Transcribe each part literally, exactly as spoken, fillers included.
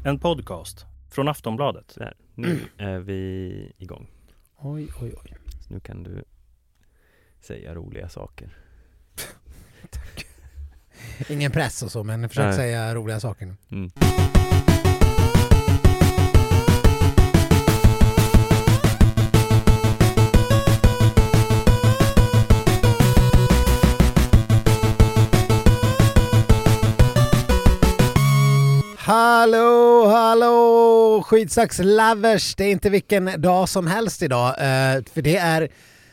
En podcast från Aftonbladet. Där. Nu mm. är vi igång. Oj, oj, oj. Så nu kan du säga roliga saker. Tack. Ingen press och så, men försök Nej. säga roliga saker nu. Mm. Hallå, hallå, skidsax-lovers. Det är inte vilken dag som helst idag. Uh, för det är,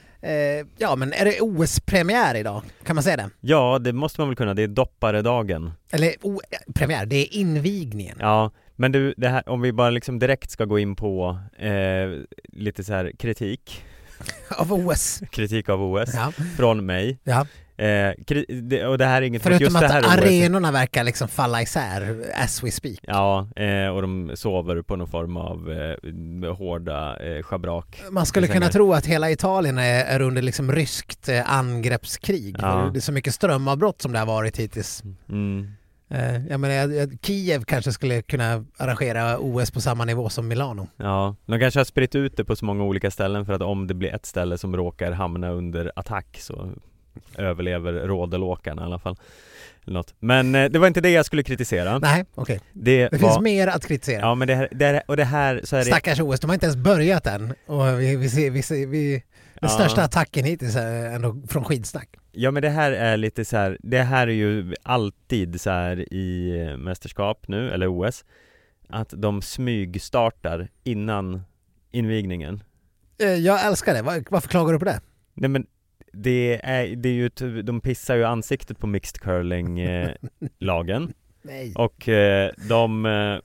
uh, ja men är det O S-premiär idag? Kan man säga det? Ja, det måste man väl kunna. Det är dopparedagen. Eller o- premiär, det är invigningen. Ja, men du, det här, om vi bara liksom direkt ska gå in på uh, lite så här kritik. Av O S. Kritik av O S. Ja. Från mig. Ja. Eh, det, och det här är inget Förutom just att det här arenorna O S verkar liksom falla isär as we speak. Ja, eh, och de sover på någon form av eh, hårda eh, schabrak. Man skulle kunna tro att hela Italien är, är under liksom ryskt eh, angreppskrig. Ja. Det är så mycket strömavbrott som det har varit hittills. Mm. Eh, jag menar, Kiev kanske skulle kunna arrangera O S på samma nivå som Milano. Ja, de kanske har spritt ut det på så många olika ställen för att om det blir ett ställe som råkar hamna under attack så överlever rådelåkarna i alla fall. Något. Men eh, det var inte det jag skulle kritisera. Nej, okej. Okay. Det, det var... finns mer att kritisera. Ja, men det här, det här, och det här så är det... Stackars O S, de har inte ens börjat än. Och vi, vi ser, vi ser, vi... Den ja. största attacken hittills är ändå från skidsnack. Ja, men det här är lite så här, det här är ju alltid så här i mästerskap nu, eller O S, att de smygstartar innan invigningen. Jag älskar det. Varför klagar du på det? Nej, men det är, det är ju, de pissar ju ansiktet på mixed curling-lagen. Eh, Nej. Och eh, de,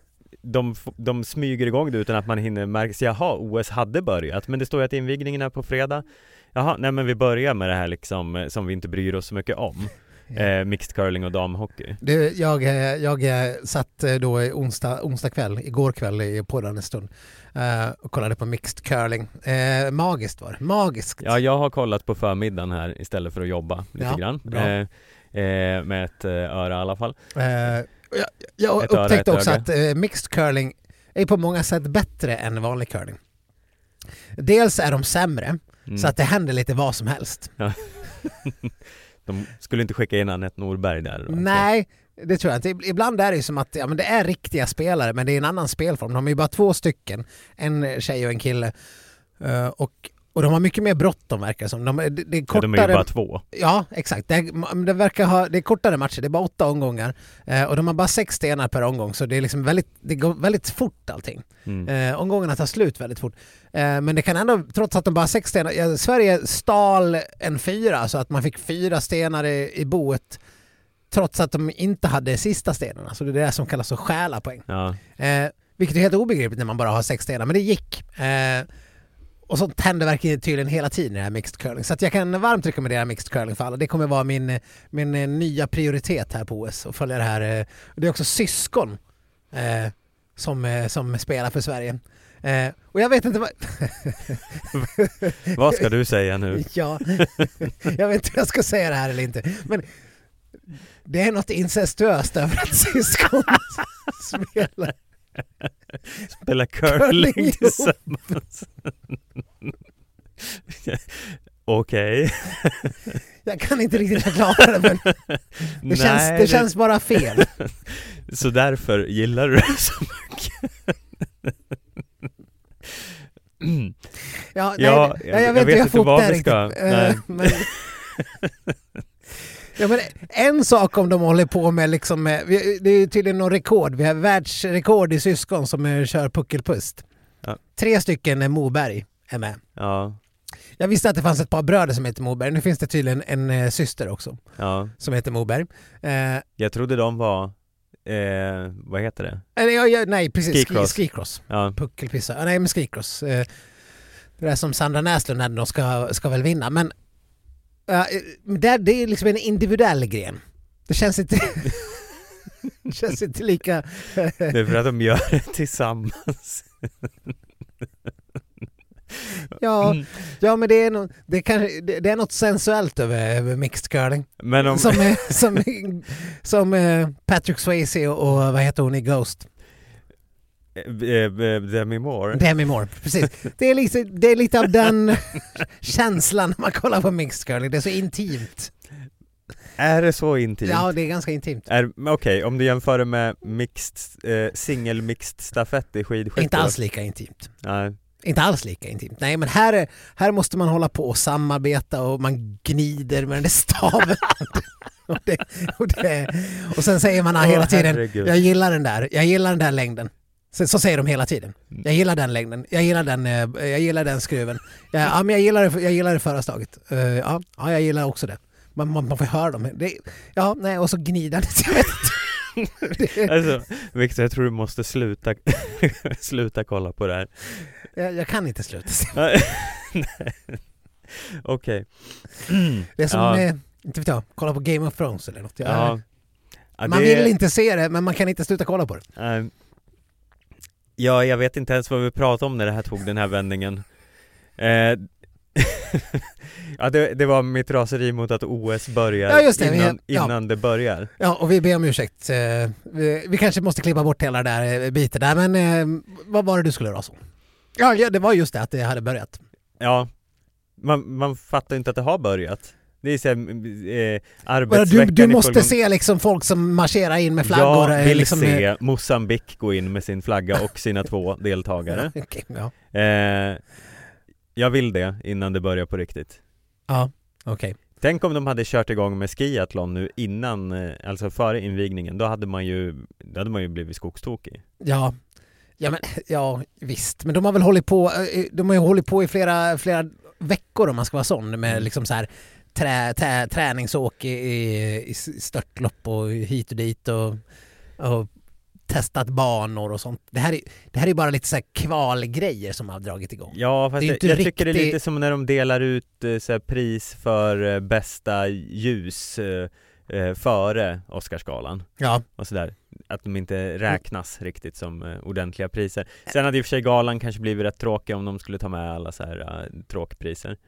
de, de smyger igång det utan att man hinner märka, jaha, O S hade börjat, men det står ju att invigningen är på fredag. Jaha, nej men vi börjar med det här liksom som vi inte bryr oss så mycket om. Ja. Eh, mixed curling och damhockey. Du, jag, jag satt då i onsdag, onsdag kväll, igår kväll på den en stund uh, och kollade på mixed curling. Uh, magiskt var det, magiskt. Ja, jag har kollat på förmiddagen här istället för att jobba lite ja, grann. Eh, eh, med ett eh, öra i alla fall. Uh, jag jag ett upptäckte öra, också öga. att uh, mixed curling är på många sätt bättre än vanlig curling. Dels är de sämre, mm. så att det händer lite vad som helst. Ja. De skulle inte skicka in Anette Norberg där då? Nej, det tror jag inte. Ibland är det ju som att ja, men det är riktiga spelare, men det är en annan spelform. De är ju bara två stycken, en tjej och en kille. Uh, och, och de har mycket mer bråttom verkar som. De, det, det är kortare... ja, de är ju bara två. Ja, exakt. Det, det verkar ha, det är kortare matcher, det är bara åtta omgångar. Uh, och de har bara sex stenar per omgång, så det är liksom väldigt, det går väldigt fort allting. Mm. Uh, omgångarna tar slut väldigt fort. Uh, men det kan ändå, trots att de bara har sex stenar, ja, Sverige stal en fyra, så att man fick fyra stenar i, i boet, trots att de inte hade sista stenarna. Så det är det som kallas att stjäla poäng. Ja. Uh, vilket är helt obegripligt när man bara har sex stenar, men det gick. Uh, Och sånt händer verkligen tydligen hela tiden i det här mixed curling. Så att jag kan varmt rekommendera mixed curling för alla. Det kommer vara min, min nya prioritet här på O S. Och följa det här. Det är också syskon eh, som, som spelar för Sverige. Eh, och jag vet inte vad... vad ska du säga nu? Ja, jag vet inte om jag ska säga det här eller inte. Men det är något incestuöst över att syskon spelar. Spela curling, curling tillsammans. Okej. Okay. Jag kan inte riktigt förklara det, men det, Nej, känns, det, det känns bara fel. Så därför gillar du det så mycket. Mm. Ja, nej, ja, jag, jag vet inte hur jag får upp det ska. riktigt. Men... Ja, men en sak om de håller på med liksom, det är tydligen någon rekord. Vi har världsrekord i syskon som kör puckelpust. Ja. Tre stycken är Moberg är med. Ja. Jag visste att det fanns ett par bröder som heter Moberg. Nu finns det tydligen en eh, syster också. Ja. Som heter Moberg. Eh, jag trodde de var eh, vad heter det? Eh, ja, ja, nej, precis. Skicross. Skicross. Ja. Puckelpissa. Nej, men skicross. Eh, det är som Sandra Näslund när de ska, ska väl vinna. Men Uh, det, det är liksom en individuell gren. Det känns inte det känns inte lika det är för att de gör det tillsammans. ja, ja, men det är no, det, kan, det, det är något sensuellt över, över mixed curling. Men om... som som, som uh, Patrick Swayze och, och vad heter hon i Ghost? Demi Moore. Demi Moore, precis. Det är, lite, det är lite av den känslan när man kollar på mixed curling. Det är så intimt. Är det så intimt? Ja, det är ganska intimt. Okej, okay, om du jämför det med mixed, eh, single-mixed stafett i skidskytte. Inte alls lika intimt. Nej. Inte alls lika intimt. Nej, men här, är, här måste man hålla på och samarbeta och man gnider med den där staven. och, det, och, det, och sen säger man hela oh, tiden, herregud. jag gillar den där, jag gillar den där längden. Så, så säger de hela tiden. Jag gillar den längden, jag gillar den, jag gillar den skruven. Jag, ja, men jag gillar det, jag gillar det förra staget. Uh, ja, ja, jag gillar också det. Man, man, man får höra dem. Det, ja, nej, och så gnider det. Alltså, Victor, jag tror du måste sluta sluta kolla på det här. Jag, jag kan inte sluta. Okej. Okay. Det är som, ja. eh, inte vet jag, kolla på Game of Thrones eller något. Jag, ja. Ja, man det... vill inte se det, men man kan inte sluta kolla på det. Uh, ja, jag vet inte ens vad vi pratade om när det här tog den här vändningen. Uh, ja, det, det var mitt raseri mot att O S börjar ja, just det. innan, vi, ja. innan det börjar. Ja, och vi ber om ursäkt. Vi, vi kanske måste klippa bort hela där biten där, men vad var det du skulle rasa om? Ja, ja, det var just det att det hade börjat. Ja, man, man fattar inte att det har börjat. Det är så här, eh, arbetsveckan. Du, du måste fullgång... se liksom folk som marscherar in med flaggor. Jag vill liksom se med... Mosambik gå in med sin flagga och sina två deltagare. Okay, ja. eh, Jag vill det innan det börjar på riktigt. Ja, okej. Okay. Tänk om de hade kört igång med skiathlon nu innan, alltså före invigningen. Då hade man ju, då hade man ju blivit skogstokig. Ja, ja, men, ja visst. Men de har väl hållit på, de har ju hållit på i flera, flera veckor om man ska vara sån. Med liksom så här trä, trä, träningsåk i, i störtlopp och hit och dit och, och testat banor och sånt. Det här är, det här är bara lite så här kvalgrejer som har dragit igång. Ja, fast jag, jag tycker det är lite som när de delar ut så här, pris för bästa ljus eh, före Oscarsgalan. Ja. Och sådär. Att de inte räknas mm. riktigt som eh, ordentliga priser. Sen hade i och för sig galan kanske blivit rätt tråkig om de skulle ta med alla så här uh, tråkpriser.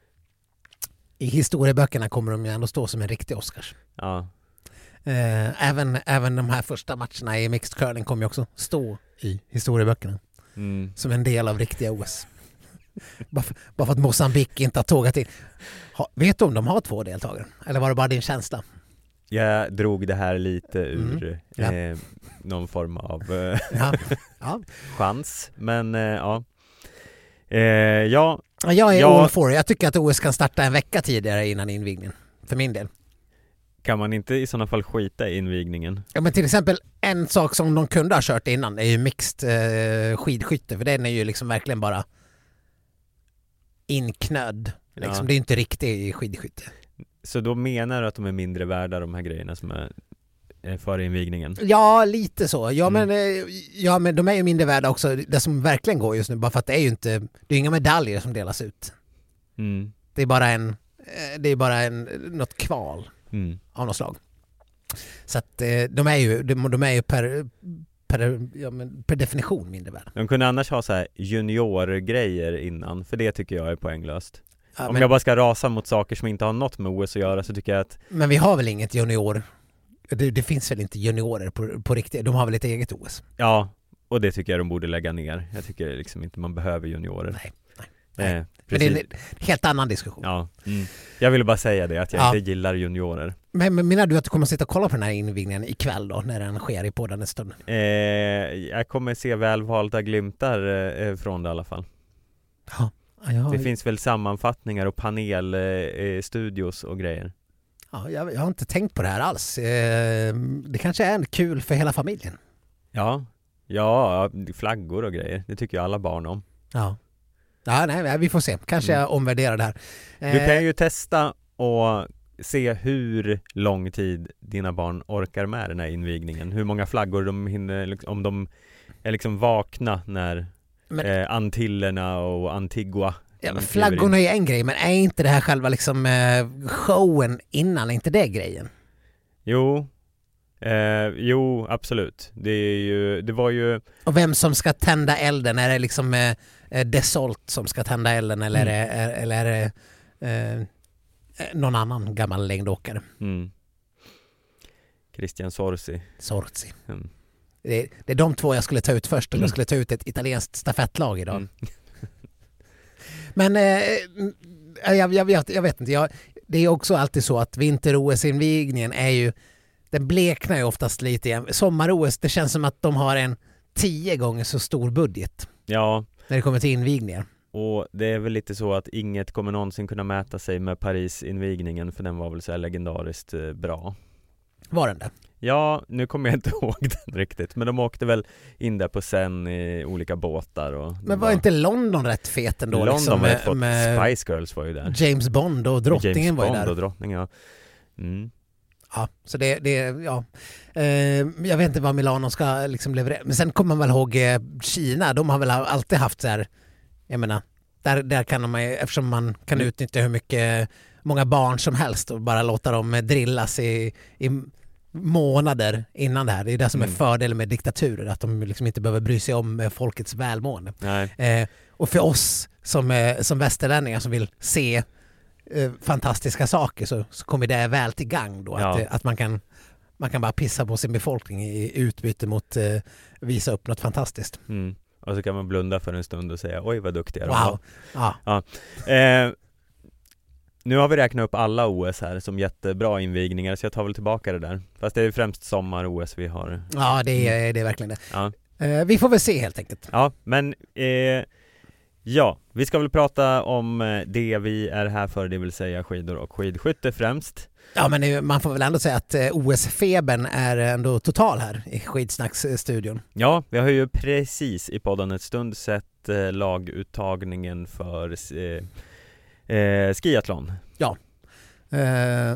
I historieböckerna kommer de ju ändå stå som en riktig Oscars. Ja. Eh, även, även de här första matcherna i mixed curling kommer ju också stå i historieböckerna mm. som en del av riktiga O S. bara, för, bara för att Mosambik inte har tågat in. Ha, vet du om de har två deltagare? Eller var det bara din känsla? Jag drog det här lite ur mm. ja. eh, någon form av eh, ja. Ja. chans. Men eh, ja. Eh, ja. Jag är jag... all for. Jag tycker att O S kan starta en vecka tidigare innan invigningen. För min del. Kan man inte i sådana fall skita i invigningen? Ja, men till exempel en sak som de kunde ha kört innan är ju mixed eh, skidskytte. För den är ju liksom verkligen bara inknödd. Liksom. Ja. Det är ju inte riktigt skidskytte. Så då menar du att de är mindre värda, de här grejerna som är, är före invigningen? Ja, lite så. Ja, mm. men, ja, men de är ju mindre värda också. Det som verkligen går just nu, bara för att det är ju inte, det är inga medaljer som delas ut. Mm. Det är bara en, det är bara en, något kval. Mm. Av något slag. Så att de är ju, de, de är ju per, per, ja, men per definition mindre värda. De kunde annars ha så här juniorgrejer innan, för det tycker jag är poänglöst. Ja, Om men, jag bara ska rasa mot saker som inte har något med O S att göra så tycker jag att... Men vi har väl inget junior? Det, det finns väl inte juniorer på, på riktigt? De har väl ett eget O S? Ja, och det tycker jag de borde lägga ner. Jag tycker liksom inte man behöver juniorer. Nej, nej. nej. Eh, men det är en helt annan diskussion. Ja, mm. Jag ville bara säga det, att jag ja. inte gillar juniorer. Men, men menar du att du kommer att sitta och kolla på den här invigningen ikväll då, när den sker i podden en stund? Eh, jag kommer se välvalda glimtar eh, från det i alla fall. Ja. Ja, det finns väl sammanfattningar och panelstudios eh, och grejer. Ja, jag, jag har inte tänkt på det här alls. Eh, det kanske är kul för hela familjen. Ja, ja, flaggor och grejer. Det tycker ju alla barn om. Ja, ja nej, vi får se. Kanske mm. jag omvärderar det här. Eh, du kan ju testa och se hur lång tid dina barn orkar med den här invigningen. Hur många flaggor de hinner, om de är liksom vakna när... Men, eh, Antillerna och Antigua. Ja, flaggorna är en grej, men är inte det här själva liksom eh, showen innan, är inte det grejen? Jo, eh, jo absolut. Det är ju, det var ju... Och vem som ska tända elden, är det liksom eh, Desolt som ska tända elden eller mm. är, är, eller är det eh, någon annan gammal längdåkare? Mm. Christian Sorsi. Sorsi. Mm. det, det är de två jag skulle ta ut först, och jag skulle ta ut ett italienskt stafettlag idag. Mm. Men eh, jag, jag, jag, jag vet inte, jag, det är också alltid så att vinter-O S-invigningen är ju, den bleknar ju oftast lite igen. Sommar-O S, det känns som att de har en tio gånger så stor budget. Ja. När det kommer till invigningar. Och det är väl lite så att inget kommer någonsin kunna mäta sig med Paris-invigningen, för den var väl så här legendariskt eh, bra. Var den det? Ja, nu kommer jag inte ihåg den riktigt. Men de åkte väl in där på sen i olika båtar. Och men var, var inte London rätt fet ändå? London liksom, var med, fått, med Spice Girls var ju där. James Bond och drottningen James var ju Bond där. och drottningen, ja. Mm. Ja, så det, det ja. Eh, jag vet inte vad Milano ska liksom leverera. Men sen kommer man väl ihåg eh, Kina. De har väl alltid haft så här, jag menar, där, där kan man, eftersom man kan mm. utnyttja hur mycket, många barn som helst och bara låta dem drillas i, i månader innan det här. Det är det som mm. är fördelen med diktaturer, att de liksom inte behöver bry sig om folkets välmående. Eh, och för oss som, eh, som västerlänningar som vill se eh, fantastiska saker, så, så kommer det väl till gang då. Ja. Att, att man kan man kan bara pissa på sin befolkning i utbyte mot eh, visa upp något fantastiskt. Mm. Och så kan man blunda för en stund och säga, oj vad duktiga de wow. var. Ja. Ja. Eh, nu har vi räknat upp alla O S här som jättebra invigningar, så jag tar väl tillbaka det där. Fast det är främst sommar-O S vi har. Ja, det är, det är verkligen det. Ja. Eh, vi får väl se helt enkelt. Ja, men eh, ja, vi ska väl prata om det vi är här för, det vill säga skidor och skidskytte främst. Ja, men man får väl ändå säga att O S-febern är ändå total här i Skidsnacksstudion. Ja, vi har ju precis i podden ett stund sett eh, laguttagningen för eh, eh, skiathlon. Ja. Eh,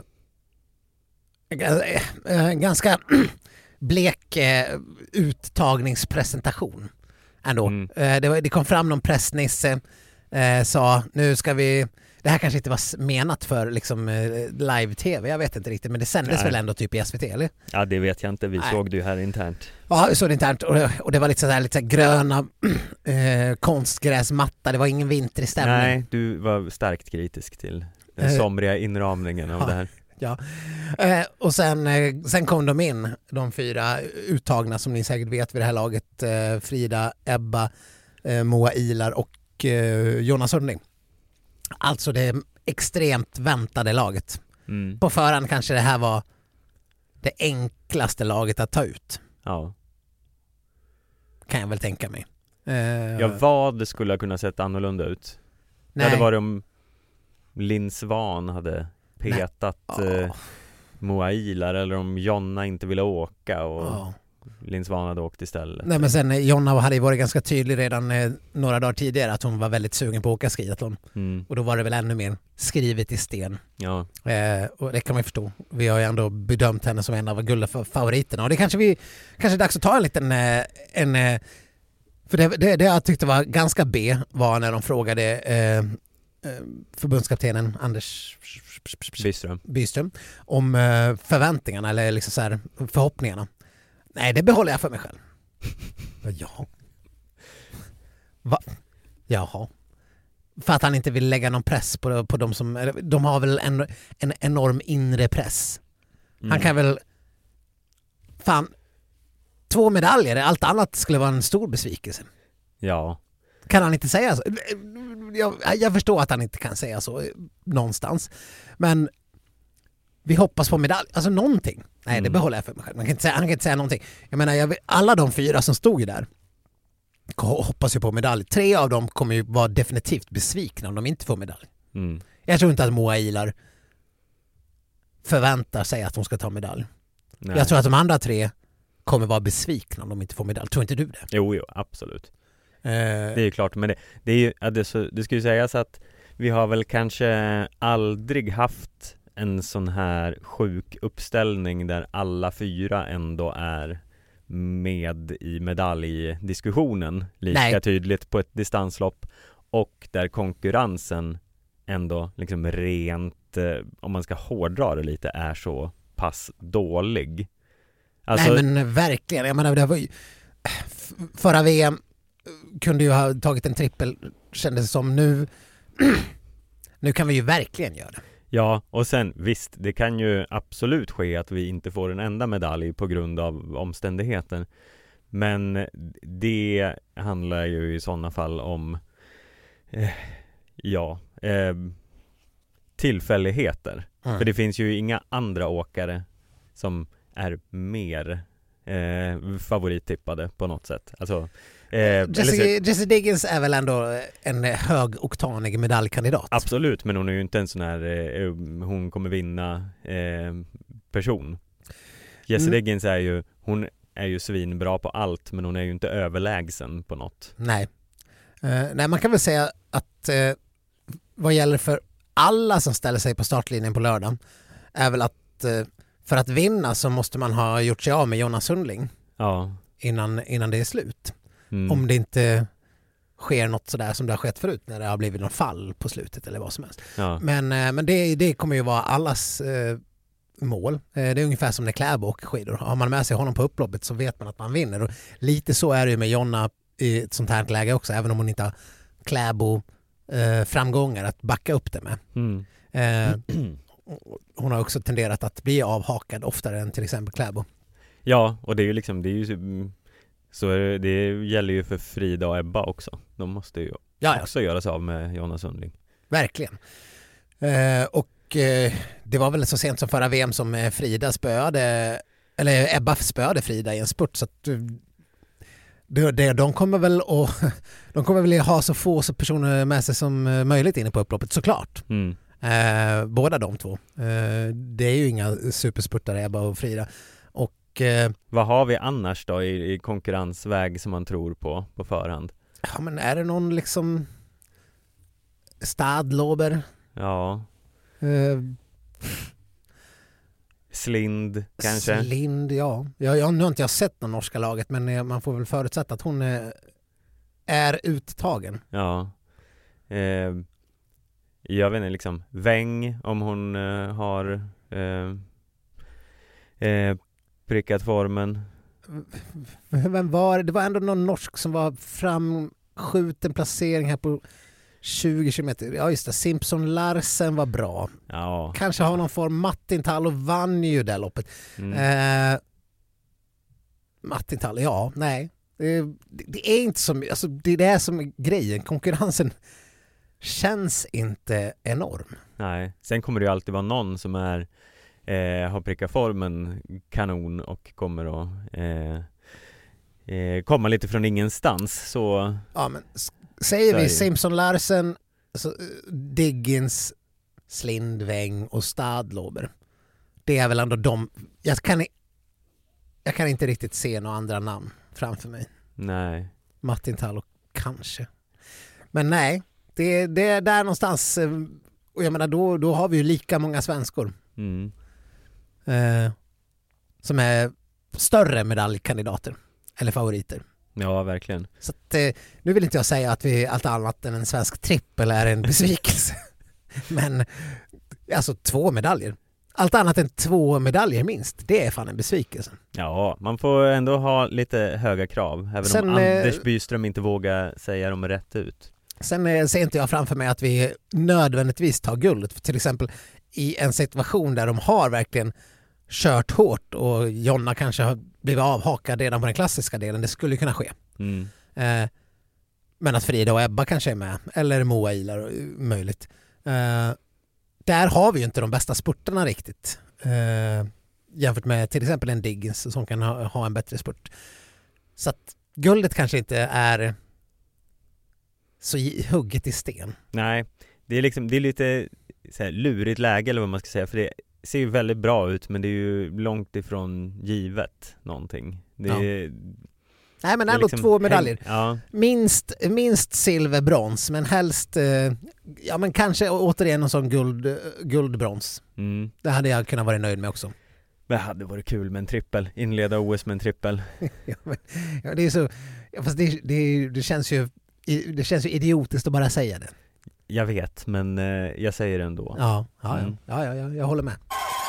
ganska blek eh, uttagningspresentation ändå. Mm. Eh, det, det kom fram någon pressnisse, eh, sa nu ska vi... Det här kanske inte var menat för liksom, live-tv, jag vet inte riktigt, men det sändes Nej. väl ändå typ i S V T, eller? Ja, det vet jag inte, vi Nej. såg det ju här internt. Ja, vi såg det internt, och det, och det var lite sådär, lite sådär gröna eh, konstgräsmatta, det var ingen vinter stämning. Nej, du var starkt kritisk till den uh, somriga inramningen av ja, det här. Ja, eh, och sen, eh, sen kom de in, de fyra uttagna som ni säkert vet vid det här laget, eh, Frida, Ebba, eh, Moa Ilar och eh, Jonas Sundling. Alltså det extremt väntade laget. Mm. På förhand kanske det här var det enklaste laget att ta ut. Ja. Kan jag väl tänka mig. Uh, ja, vad skulle ha kunnat sett annorlunda ut? Nej. Det var det om Linn Svan hade petat oh. Moa Ilar, eller om Jonna inte ville åka och oh. Linn Svan hade åkt istället. Nej, men sen Jonna hade ju varit ganska tydlig redan eh, några dagar tidigare att hon var väldigt sugen på att åka skiathlon. Mm. Och då var det väl ännu mer skrivet i sten. Ja. Eh, och det kan man ju förstå. Vi har ju ändå bedömt henne som en av guldfavoriterna. Och det kanske vi kanske är dags att ta en liten eh, en, eh, för det, det, det jag tyckte var ganska B var när de frågade eh, förbundskaptenen Anders Byström, Byström om eh, förväntningarna eller liksom så här, förhoppningarna. Nej, det behåller jag för mig själv. Ja. Va? Jaha. För att han inte vill lägga någon press på, på de som... De har väl en, en enorm inre press. Mm. Han kan väl... Fan. Två medaljer, allt annat skulle vara en stor besvikelse. Ja. Kan han inte säga så? Jag, jag förstår att han inte kan säga så någonstans. Men... Vi hoppas på medalj, alltså någonting. Nej, mm. det behåller jag för mig själv. Man kan inte säga, han kan inte säga någonting. Jag menar, jag vet, alla de fyra som stod där hoppas ju på medalj. Tre av dem kommer ju vara definitivt besvikna om de inte får medalj. Mm. Jag tror inte att Moa Ilar förväntar sig att hon ska ta medalj. Nej. Jag tror att de andra tre kommer vara besvikna om de inte får medalj. Tror inte du det? Jo, jo, absolut. Eh. Det är ju klart, men det, det är ju, det, så, det skulle ju sägas att vi har väl kanske aldrig haft en sån här sjuk uppställning där alla fyra ändå är med i medaljdiskussionen lika Nej. tydligt på ett distanslopp, och där konkurrensen ändå liksom rent, eh, om man ska hårdra det lite, är så pass dålig. Alltså... Nej, men verkligen. Jag menar, det var ju... Förra V M kunde ju ha tagit en trippel, kändes som. Nu nu kan vi ju verkligen göra det. Ja, och sen visst, det kan ju absolut ske att vi inte får en enda medalj på grund av omständigheten. Men det handlar ju i sådana fall om eh, ja, eh, tillfälligheter. Mm. För det finns ju inga andra åkare som är mer eh, favorittippade på något sätt. Alltså, eh, Jessie, eller så, Jessie Diggins är väl ändå en högoktanig medaljkandidat? absolut, men hon är ju inte en sån här eh, hon kommer vinna eh, person. Jessie Mm. Diggins är ju, hon är ju svinbra på allt, men hon är ju inte överlägsen på något. Nej. Uh, nej, man kan väl säga att uh, vad gäller för alla som ställer sig på startlinjen på lördag är väl att uh, för att vinna så måste man ha gjort sig av med Jonna Sundling Ja. innan, innan det är slut. Mm. Om det inte sker något sådär som det har skett förut när det har blivit någon fall på slutet eller vad som helst. Ja. Men, uh, men det, det kommer ju vara allas uh, mål. Uh, det är ungefär som när Kläbo åker skidor. Har man med sig honom på upploppet så vet man att man vinner. Och lite så är det ju med Jonna i ett sånt här läge också, även om hon inte har Kläbo eh, framgångar att backa upp det med. Mm. Eh, hon har också tenderat att bli avhakad oftare än till exempel Kläbo. Ja, och det är ju liksom, det är ju så är det, det gäller ju för Frida och Ebba också. De måste ju Ja, ja. också göra sig av med Jonna Sundling. Verkligen. Eh, och eh, det var väl så sent som förra V M som eh, Frida spöade, eller Ebba spöade Frida i en spurt, så att eh, det, det, de kommer väl att, de kommer väl ha så få så personer med sig som möjligt inne på upploppet, såklart. Mm. Eh, båda de två. Eh, det är ju inga superspurtare, Ebba och Frida. Och eh, Vad har vi annars då i, i konkurrensväg som man tror på på förhand? ja, men är det någon liksom Stadlober? Ja, Eh, Slind kanske? Slind, ja. Jag, jag, nu har inte jag sett någon norska laget, men eh, man får väl förutsätta att hon eh, är uttagen. Ja. Eh, jag vet inte, liksom Weng, om hon eh, har eh, eh, prickat formen. Vem var det? Det var ändå någon norsk som var framskjuten placering här på tjugo kilometer. Ja just det, Simpson Larsen var bra. Ja. Kanske har någon form. Martin Tall och vann ju det loppet. Mm. Eh, Martin Tall, ja, nej. Det, det är inte som, alltså det är det som är grejen. Konkurrensen känns inte enorm. Nej, sen kommer det ju alltid vara någon som är eh, har prickat formen kanon och kommer att eh, eh, komma lite från ingenstans. Så Ja, men säger så är vi det. Simpson Larsen, så, Diggins, Slind, Weng och Stadlober. Det är väl ändå de. Jag kan, jag kan inte riktigt se några andra namn framför mig. nej. Martin Tall kanske. Men nej, det, det är där någonstans. Och jag menar, då, då har vi ju lika många svenskor Mm. eh, som är större medaljkandidater eller favoriter. Ja, verkligen. Så att, eh, nu vill inte jag säga att vi allt annat än en svensk trippel är en besvikelse. Men alltså två medaljer. Allt annat än två medaljer minst. Det är fan en besvikelse. Ja, man får ändå ha lite höga krav. Även Sen, om eh, Anders Byström inte vågar säga dem rätt ut. Sen eh, ser inte jag framför mig att vi nödvändigtvis tar guldet. För till exempel i en situation där de har verkligen kört hårt och Jonna kanske har blivit avhakad redan på den klassiska delen. Det skulle kunna ske. Mm. Eh, men att Frida och Ebba kanske är med. Eller Moa Ilar, möjligt. Eh, där har vi ju inte de bästa spurtarna riktigt. Eh, jämfört med till exempel en Diggins som kan ha, ha en bättre spurt. Så att guldet kanske inte är så hugget i sten. Nej, det är liksom det är lite så här lurigt läge eller vad man ska säga, för det ser ju väldigt bra ut, men det är ju långt ifrån givet någonting. Det Ja. är, Nej, men det är ändå liksom två medaljer. häng- Ja, Minst, minst silver, brons, men helst eh, ja, men kanske återigen någon sån guld, eh, guldbrons. mm. Det hade jag kunnat vara nöjd med också. Det hade varit kul med en trippel, inleda O S med en trippel. Ja, men, ja, det är så, ja, fast det, det, det känns ju det känns ju idiotiskt att bara säga det. Jag vet, men eh, jag säger det ändå. Ja, ja, Mm. ja, ja, ja, jag håller med.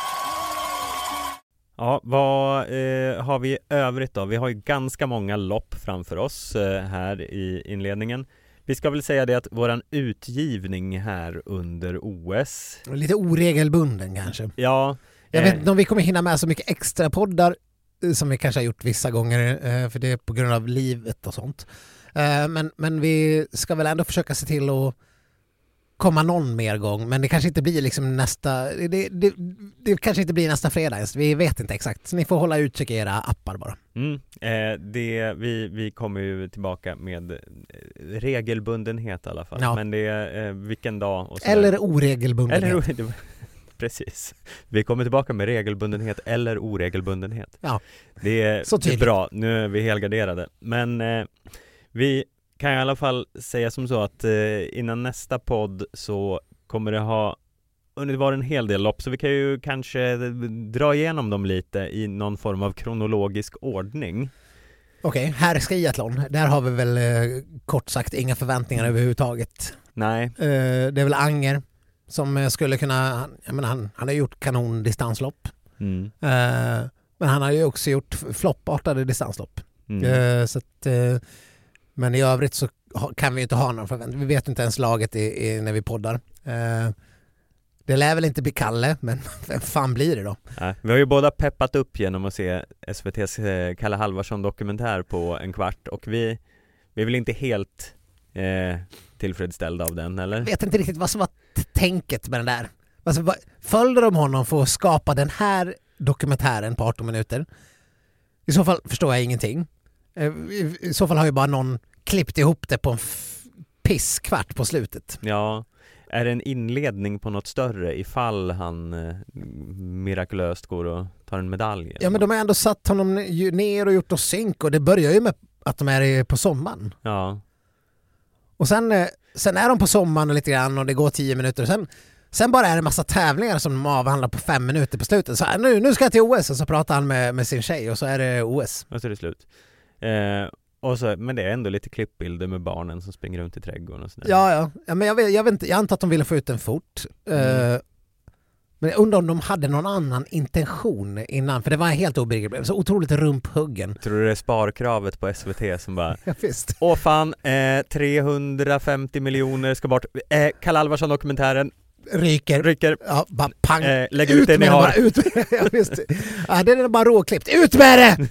Ja, vad eh, har vi i övrigt då? Vi har ju ganska många lopp framför oss eh, här i inledningen. Vi ska väl säga det att våran utgivning här under O S, Lite oregelbunden kanske. ja, Jag eh, vet inte om vi kommer hinna med så mycket extra poddar som vi kanske har gjort vissa gånger, eh, för det är på grund av livet och sånt. Eh, men, men vi ska väl ändå försöka se till att komma någon mer gång, men det kanske inte blir liksom nästa det, det, det kanske inte blir nästa fredag ens. Vi vet inte exakt, så ni får hålla utkik i era appar bara. Mm. Eh, det, vi, vi kommer ju tillbaka med regelbundenhet i alla fall, ja. Men det är eh, vilken dag och så eller där. oregelbundenhet. Eller, precis. Vi kommer tillbaka med regelbundenhet eller oregelbundenhet. Ja. Det är, så det är bra, nu är vi helgarderade. Men eh, vi kan i alla fall säga som så att eh, innan nästa podd så kommer det ha hunnit vara en hel del lopp, så vi kan ju kanske dra igenom dem lite i någon form av kronologisk ordning. Okej, okay, här skiathlon, där har vi väl eh, kort sagt inga förväntningar överhuvudtaget. Nej. Eh, det är väl Anger som skulle kunna, jag menar, han, han har gjort kanondistanslopp. Mm. Eh, men han har ju också gjort floppartade distanslopp. Mm. Eh, så att, eh, men i övrigt så kan vi inte ha någon förväntning. Vi vet inte ens laget i, i, när vi poddar. Eh, det lär väl inte bli Kalle, men vem fan blir det då? Ja, vi har ju båda peppat upp genom att se S V T:s eh, Kalle Halvarsson-dokumentär på en kvart, och vi, vi är väl inte helt eh, tillfredsställda av den, eller? Jag vet inte riktigt vad som var t- tänket med den där. Alltså, vad, följde de honom för att skapa den här dokumentären på arton minuter? I så fall förstår jag ingenting. Eh, i, I så fall har ju bara någon klippt ihop det på en f- pisskvart på slutet. Ja, är det en inledning på något större ifall han eh, mirakulöst går och tar en medalj? Ja, men de har ändå satt honom ner och gjort oss synk, och det börjar ju med att de är på sommaren. Ja. Och sen, sen är de på sommaren och lite grann, och det går tio minuter, och sen, sen bara är det en massa tävlingar som de avhandlar på fem minuter på slutet. Så här, nu, nu ska jag till O S, och så pratar han med, med sin tjej, och så är det O S. Och så är det slut. Eh, och så, men det är ändå lite klippbilder med barnen som springer runt i trädgården och sådär. Ja, ja. ja men jag, vet, jag, vet inte, jag antar att de ville få ut den fort. Mm. Uh, men jag undrar om de hade någon annan intention innan, för det var helt obegripligt. Så otroligt rumphuggen. Tror du det är sparkravet på S V T som bara... Ja, visst. Åh fan, eh, trehundrafemtio miljoner ska bort. Eh, Kalle Alvarsson-dokumentären ryker. ryker. Ja, bara pang. Eh, lägg ut, ut det ni har. Bara, ut med det. Ja, visst. Ja, det är bara råklippt. Ut med det!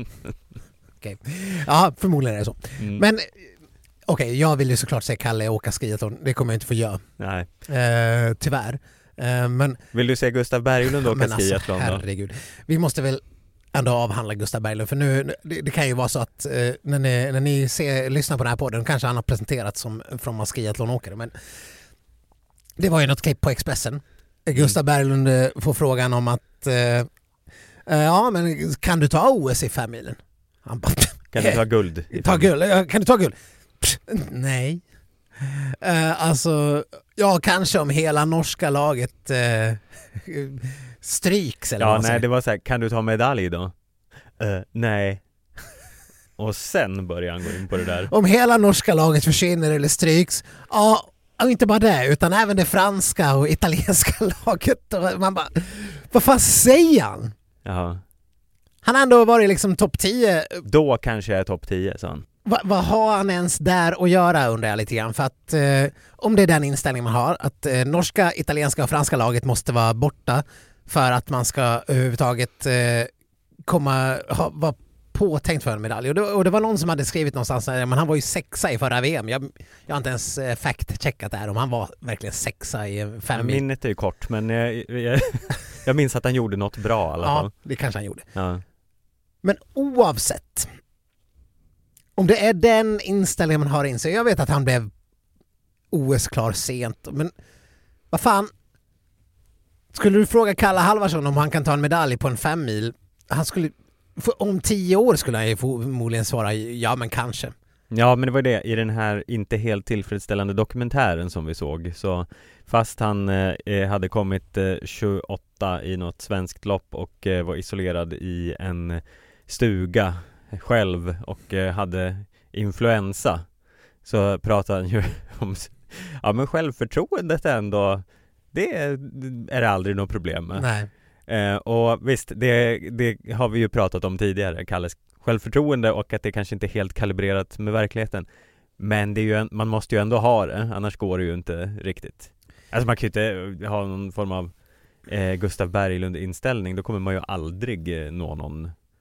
Okej. Ja, förmodligen är det så. Mm. Men okej, okay, jag vill ju såklart se Kalle åka skiathlon. Det kommer jag inte få göra. Nej. Eh, tyvärr. Eh, men, vill du se Gustav Berglund åka men skiathlon alltså, herregud. Vi måste väl ändå avhandla Gustav Berglund, för nu, det, det kan ju vara så att eh, när ni, när ni ser, lyssnar på den här podden, kanske han har presenterats som från skiathlonåkare, men det var ju något klipp på Expressen. Gustav Berglund eh, får frågan om att eh, eh, ja, men kan du ta O S i fem milen? Han bara, kan du ta guld? Ta guld? Kan du ta guld? Pff, nej. Uh, alltså, ja, kanske om hela norska laget uh, stryks eller ja, vad nej, det var så här, kan du ta medalj då? Uh, nej. Och sen börjar han gå in på det där. Om hela norska laget försvinner eller stryks, ja, och inte bara det, utan även det franska och italienska laget. Och man bara, vad fan säger han? Ja. Han har ändå varit liksom topp tio. Då kanske jag är topp tio, så han. Va, vad har han ens där att göra, undrar jag lite grann. För att eh, om det är den inställningen man har, att eh, norska, italienska och franska laget måste vara borta för att man ska överhuvudtaget eh, komma, ha, vara påtänkt för en medalj. Och det, och det var någon som hade skrivit någonstans, men han var ju sexa i förra V M. Jag, jag har inte ens eh, fact-checkat det här, om han var verkligen sexa i fem mil. Minnet är ju kort, men jag, jag, jag minns att han gjorde något bra i alla fall. Ja, det kanske han gjorde. Ja. Men oavsett, om det är den inställningen man har in sig, jag vet att han blev O S-klar sent, men vad fan, skulle du fråga Kalle Halvarsson om han kan ta en medalj på en fem mil, han skulle, om tio år skulle han ju förmodligen svara ja, men kanske. Ja, men det var det, i den här inte helt tillfredsställande dokumentären som vi såg, så fast han eh, hade kommit eh, tjugoåtta i något svenskt lopp och eh, var isolerad i en stuga själv och eh, hade influensa, så pratade han ju om ja, men självförtroendet ändå, det är, är det aldrig något problem med. Nej. Eh, och visst, det, det har vi ju pratat om tidigare, Kalles självförtroende, och att det kanske inte är helt kalibrerat med verkligheten, men det är ju en, man måste ju ändå ha det, annars går det ju inte riktigt. Alltså man kan ju inte ha någon form av eh, Gustav Berglund inställning, då kommer man ju aldrig eh, nå någon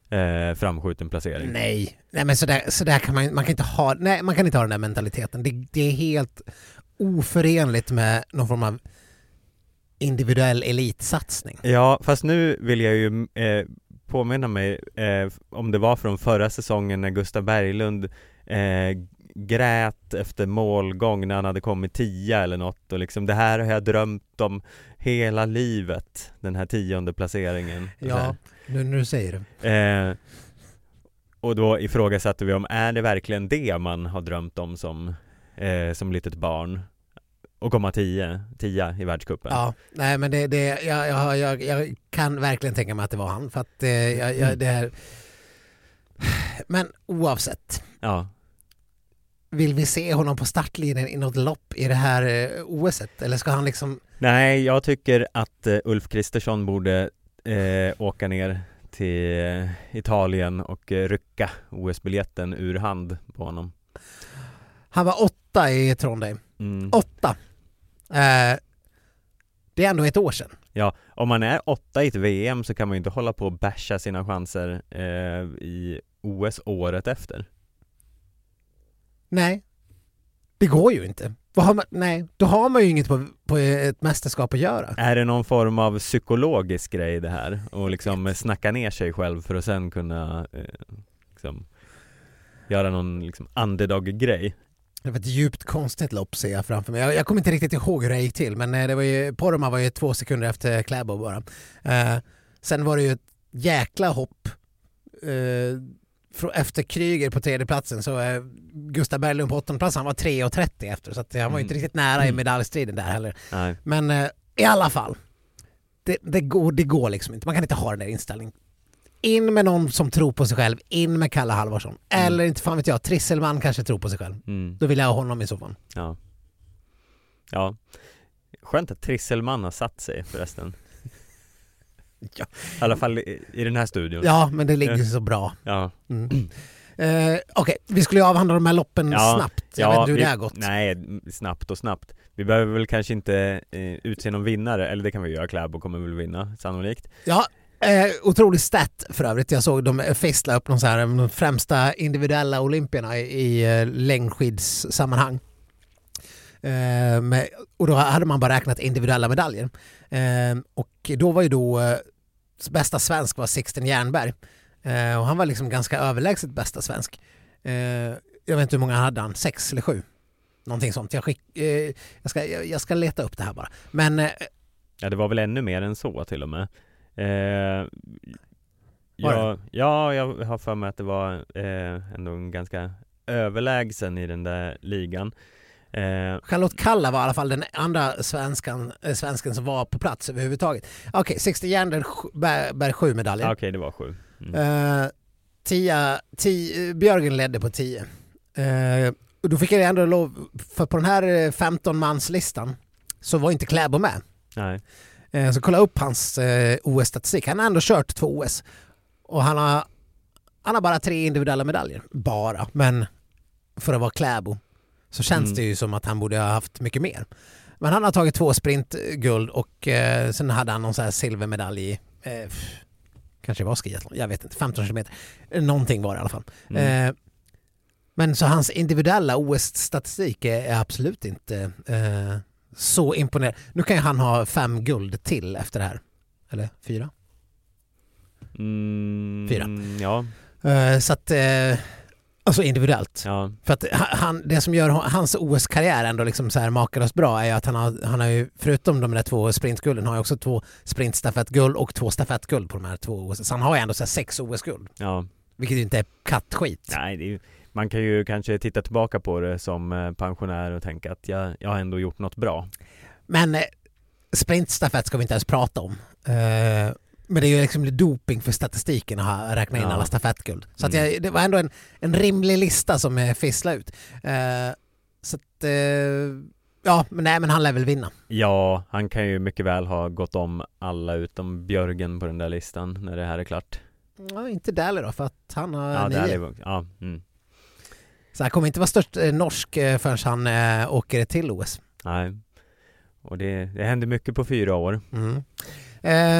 eh, framskjuten placering. Nej, nej men så där, så där kan man, man kan inte ha, nej, man kan inte ha den där mentaliteten. Det, det är helt oförenligt med någon form av individuell elitsatsning. Ja, fast nu vill jag ju eh, påminna mig eh, om det var från förra säsongen när Gustav Berglund eh, grät efter målgång när han hade kommit tia eller något, och liksom det här har jag drömt om hela livet, den här tionde placeringen. Ja, nu när du säger det. Eh, och då ifrågasatte vi om är det verkligen det man har drömt om som, eh, som litet barn, och komma tio, tia i världscupen. Ja, nej men det, det jag, jag, jag, jag kan verkligen tänka mig att det var han, för att eh, jag, jag, det här... Men oavsett. Ja. Vill vi se honom på startlinjen i något lopp i det här eh, O S-et? Eller ska han liksom... Nej, jag tycker att uh, Ulf Kristersson borde uh, åka ner till uh, Italien och uh, rycka O S-biljetten ur hand på honom. Han var åtta i Trondheim. Mm. Åtta. Eh, det är ändå ett år sedan. Ja, om man är åtta i ett V M så kan man ju inte hålla på och basha sina chanser uh, i O S året efter. Nej, det går ju inte. Vad har man, nej, då har man ju inget på, på ett mästerskap att göra. Är det någon form av psykologisk grej det här? Och liksom snacka ner sig själv för att sen kunna eh, liksom, göra någon liksom underdog-grej? Det var ett djupt konstigt lopp, ser jag framför mig. Jag, jag kommer inte riktigt ihåg hur det gick till, men det var ju, Poromaa var ju två sekunder efter Kläbo bara. Eh, sen var det ju ett jäkla hopp. Eh, efter Kryger på tredje platsen så är Gustav Berglund på åttonde plats, han var tre och trettio efter, så att han var ju inte riktigt nära i medaljstriden där heller. Nej. Men eh, i alla fall, det, det, går, det går liksom inte. Man kan inte ha den där inställningen. In med någon som tror på sig själv, in med Kalle Halvarsson. Mm. Eller inte fan vet jag, Trisselman kanske tror på sig själv. Mm. Då vill jag ha honom i så fall. Ja. Ja. Skönt att Trisselman har satt sig förresten. Ja. I alla fall i, i den här studion. Ja, men det ligger ja. så bra. Ja. Mm. uh, Okej, okay. Vi skulle ju avhandla de här loppen ja. snabbt. Jag ja, vet inte hur vi, det har gått. Nej, snabbt och snabbt. Vi behöver väl kanske inte eh, utse någon vinnare. Eller det kan vi göra, Kläbo kommer väl vinna, sannolikt. Ja, eh, otrolig stat för övrigt. Jag såg dem festla upp de, så här, de främsta individuella olympierna i, i uh, längdskidssammanhang. Uh, med, och då hade man bara räknat individuella medaljer. Uh, och då var ju då uh, bästa svensk var Sixten Jernberg. Uh, och han var liksom ganska överlägset bästa svensk. Uh, jag vet inte hur många han hade han, sex eller sju. Någonting sånt. Jag, skick, uh, jag, ska, jag, jag ska leta upp det här bara. Men, uh, ja, det var väl ännu mer än så till och med. Uh, ja, ja, jag har för mig att det var uh, ändå en ganska överlägsen i den där ligan. Eh. Charlotte Kalla var i alla fall den andra svenskan, äh, svensken som var på plats överhuvudtaget. Okej, okay, Sixten Jernberg bär, bär sju medaljer. Okej, okay, det var sju. Mm. Eh, tia, tio, Björgen ledde på tio. Eh, och då fick jag ändå lov, för på den här femton-manslistan så var inte Kläbo med. Nej. Eh, så kolla upp hans eh, O S-statistik. Han har ändå kört två O S. Och han har, han har bara tre individuella medaljer. Bara, men för att vara Kläbo så känns mm. det ju som att han borde ha haft mycket mer. Men han har tagit två sprintguld och eh, sen hade han någon så här silvermedalj i eh, kanske var skiathlon, jag vet inte, femton kilometer. Någonting var det i alla fall. Mm. Eh, men så hans individuella O S-statistik är, är absolut inte eh, så imponerande. Nu kan ju han ha fem guld till efter det här. Eller fyra? Mm, fyra. Ja. Eh, så att eh, alltså individuellt. Ja. För att han, det som gör hans O S-karriär ändå liksom så här makalöst bra är att han har, han har ju, förutom de där två sprintgulden, har ju också två sprintstafettguld och två stafettguld på de här två O S. Så han har ju ändå så här sex O S-guld. Ja. Vilket ju inte är kattskit. Nej, det är ju, man kan ju kanske titta tillbaka på det som pensionär och tänka att jag, jag har ändå gjort något bra. Men eh, sprintstafett ska vi inte ens prata om. Eh, Men det är ju liksom doping för statistiken att ha räknat in ja. alla stafettguld. Så att jag, det var ändå en, en rimlig lista som jag fisslade ut. Uh, så att, uh, ja, men nej, men han lär väl vinna. Ja, han kan ju mycket väl ha gått om alla utom Björgen på den där listan när det här är klart. Ja, inte Daly då, för att han har ja, nio. Daly, ja, mm. Så han kommer inte vara störst eh, norsk eh, förrän han eh, åker till O S. Nej, och det, det händer mycket på fyra år. Mm. Uh,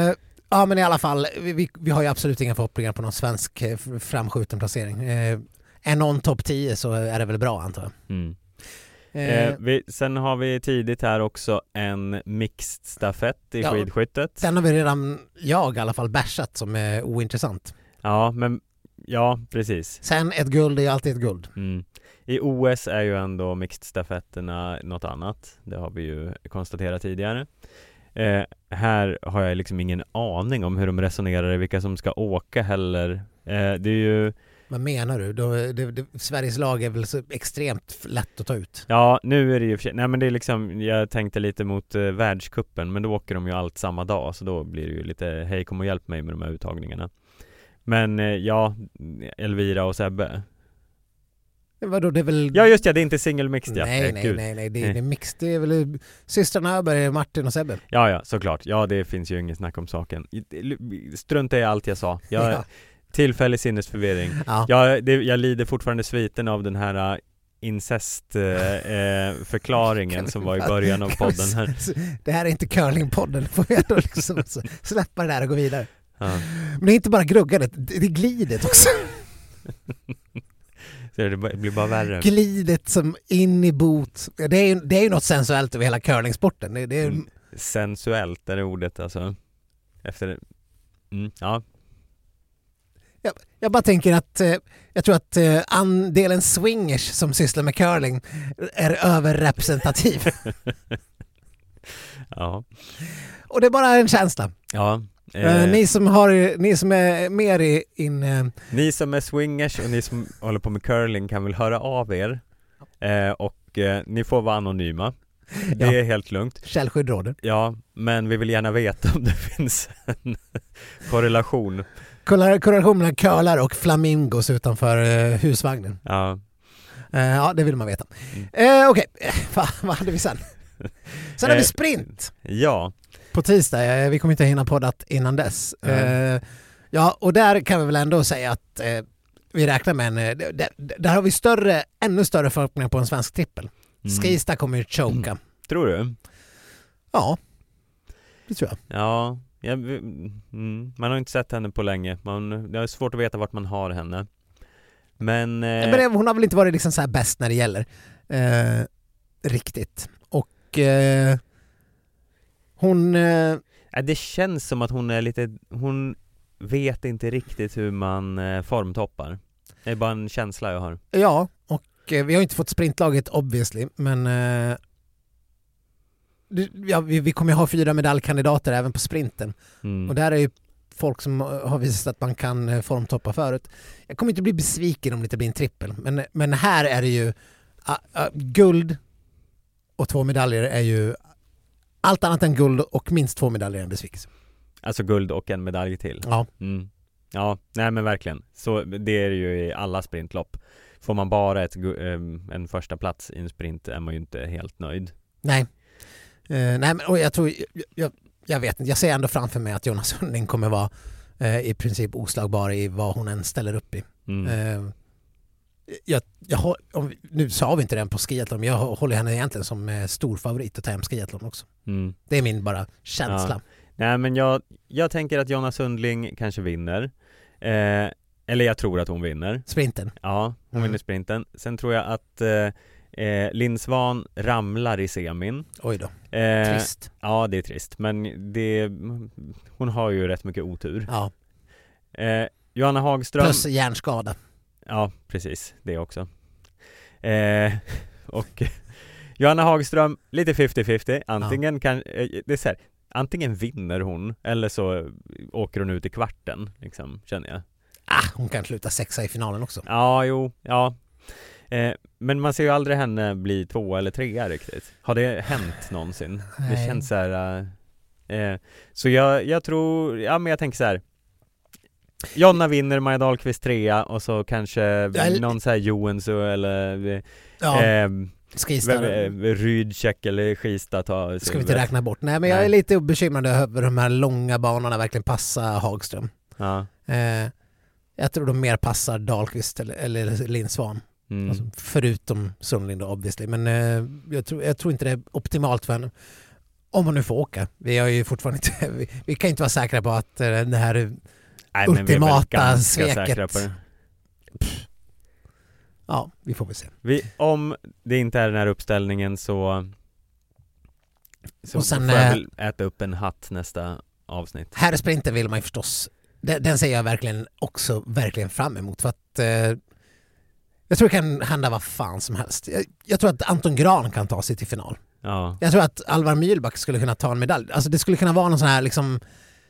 Ja, men i alla fall, vi, vi har ju absolut inga förhoppningar på någon svensk framskjuten placering. Eh, är någon topp tio så är det väl bra, antar jag. Mm. Eh, Eh, vi, sen har vi tidigt här också en mixed stafett i Ja. skidskyttet. Sen har vi redan, jag i alla fall, bärsat som är ointressant. Ja, men ja, precis. Sen ett guld är ju alltid ett guld. Mm. I O S är ju ändå mixed-stafetterna något annat. Det har vi ju konstaterat tidigare. Eh, här har jag liksom ingen aning om hur de resonerar, vilka som ska åka heller. Eh, det är ju... Vad menar du? Då, det, det, Sveriges lag är väl så extremt lätt att ta ut? Ja, nu är det ju... Nej, men det är liksom... Jag tänkte lite mot eh, världskuppen, men då åker de ju allt samma dag. Så då blir det ju lite, hej, kom och hjälp mig med de här uttagningarna. Men eh, ja, Elvira och Sebbe. Vadå, det är väl... Ja, just ja, det är inte single mixed. Ja. Nej, Eh, nej, gud. nej, nej, det, det är mixed. Det är väl systrarna Öberg, Martin och Sebbe. Ja, ja, såklart. Ja, det finns ju ingen snack om saken. Strunta i allt jag sa. Jag, Ja. Tillfällig sinnesförvirring. Ja. Jag, det, jag lider fortfarande sviten av den här uh, incest-förklaringen uh, som var i början av podden här. Det här är inte curlingpodden. Får vi ändå liksom släppa det där och gå vidare. Ja. Men det är inte bara gruggandet, det är glidet också. Så det blir bara värre. Glidet som in i bot. Det är ju, det är ju något sensuellt över hela curlingsporten. Det, det är... Mm. Sensuellt är det ordet alltså. Efter... Mm, ja. Jag, jag bara tänker att eh, jag tror att eh, andelen swingers som sysslar med curling är överrepresentativ. Ja. Och det är bara en känsla. Ja. Eh, Eh, ni, som har, ni som är mer i, in... Eh, Ni som är swingers och ni som håller på med curling kan väl höra av er. Eh, och eh, ni får vara anonyma. Det Ja. är helt lugnt. källskydd råder. Ja, men vi vill gärna veta om det finns en korrelation. Korrelation mellan curlar och flamingos utanför eh, husvagnen. Ja. Eh, ja, det vill man veta. Mm. Eh, Okej, okay. vad, vad hade vi sen? Sen har vi Eh, sprint. Ja. På tisdag, eh, vi kommer inte hinna poddat innan dess. Mm. Eh, ja, och där kan vi väl ändå säga att eh, vi räknar med en... Eh, där, där har vi större, ännu större förhoppningar på en svensk trippel. Mm. Skista kommer ju choka. Tror du? Ja, det tror jag. Ja. Jag, mm, man har inte sett henne på länge. Man, det är svårt att veta vart man har henne. Men... Eh, Men det, hon har väl inte varit liksom så här bäst när det gäller. Eh, riktigt. Och eh, hon... Eh, det känns som att hon är lite... Hon vet inte riktigt hur man eh, formtoppar. Det är bara en känsla jag har. ja, och eh, vi har inte fått sprintlaget obviously, men eh, det- ja, vi, vi kommer ju ha fyra medaljkandidater även på sprinten. Mm. Och där är ju folk som har visat att man kan eh, formtoppa förut. Jag kommer inte bli besviken om det inte blir en trippel, men, men här är det ju ah, ah, guld och två medaljer är ju allt annat än guld och minst två medaljer är en besvikelse. Alltså guld och en medalj till. Ja. Mm. Ja, nej men verkligen. Så det är det ju i alla sprintlopp. Får man bara ett, gu- en första plats i en sprint är man ju inte helt nöjd. Nej. Eh, nej men och jag tror jag, jag, jag vet inte, jag ser ändå framför mig att Jonas Sundling kommer vara eh, i princip oslagbar i vad hon än ställer upp i. Mm. Eh, jag, jag, hå- om, nu sa vi inte den på skiathlon, men jag håller henne egentligen som eh, stor favorit att ta hem skiathlon också. Mm. Det är min bara känsla. Nej men jag, jag tänker att Jonas Sundling kanske vinner. Eh, eller jag tror att hon vinner. Sprinten. Ja, hon Mm. vinner sprinten. Sen tror jag att eh, eh, Linn Svan ramlar i semin. Oj då. Eh, Trist. Ja, det är trist. Men det, hon har ju rätt mycket otur. Ja. Eh, Johanna Hagström. Plus hjärnskada. Ja, precis. Det också. Eh, och Johanna Hagström, lite femtio femtio. Antingen kan, eh, det är så här, antingen vinner hon eller så åker hon ut i kvarten, liksom, känner jag. Ah, hon kan sluta sexa i finalen också. Ja, jo, ja. Eh, men man ser ju aldrig henne bli två eller trea riktigt. Har det hänt någonsin? Nej. Det känns så här... Eh, eh, så jag, jag tror... Ja, men jag tänker så här. Jonna vinner, Maja Dahlqvist trea och så kanske Ja, någon så här Johansson eller... Ja, Eh, Skistar. Rydcheck eller Skista tar Ska vi inte räkna bort. Nej, men jag är Nej. lite bekymrad över de här långa banorna verkligen passar Hagström. Ja. Eh, jag tror de mer passar Dahlqvist eller, eller Linn Svan. Mm. Alltså, förutom Sundling då obviously. Men eh, jag, tror, jag tror inte det är optimalt för henne. Om hon nu får åka. Vi har ju fortfarande inte, vi, vi kan inte vara säkra på att uh, det här Nej, ultimata sveket. På det. Ja, vi får väl se. Vi, om det inte är den här uppställningen så, så och sen, får jag väl äta upp en hatt nästa avsnitt. Herrsprinten vill man ju förstås. Den, den ser jag verkligen också verkligen fram emot. För att uh, jag tror det kan hända vad fan som helst. Jag, jag tror att Anton Gran kan ta sig till final. Ja. Jag tror att Alvar Mühlback skulle kunna ta en medalj. Alltså det skulle kunna vara någon sån här liksom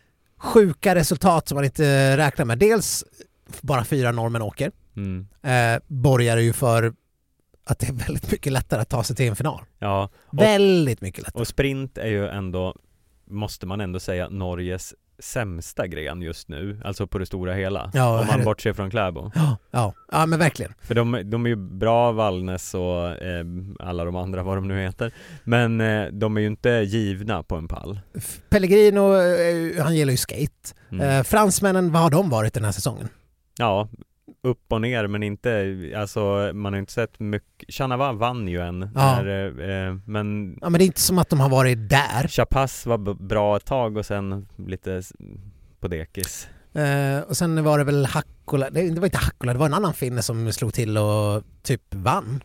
sjuka resultat som man inte räknar med. Dels bara fyra norrmän åker. Mm. Eh, borgar ju för att det är väldigt mycket lättare att ta sig till en final. Ja. Och, väldigt mycket lättare. Och sprint är ju ändå, måste man ändå säga, Norges sämsta gren just nu, alltså på det stora hela, ja, om man bortser från Kläbo. Ja, ja, ja, men verkligen. För de, de är ju bra, Vallnes och eh, alla de andra, vad de nu heter, men eh, de är ju inte givna på en pall. Pellegrino, eh, han gillar ju skate. Mm. Eh, fransmännen, vad har de varit den här säsongen? Ja, upp och ner, men inte, alltså man har inte sett mycket. Chanava vann ju en, ja. där, eh, men ja, men det är inte som att de har varit där. Chapas var b- bra ett tag och sen lite på dekis. Eh, och sen var det väl Hakkola, det, det var inte Hakkola, det var en annan finne som slog till och typ vann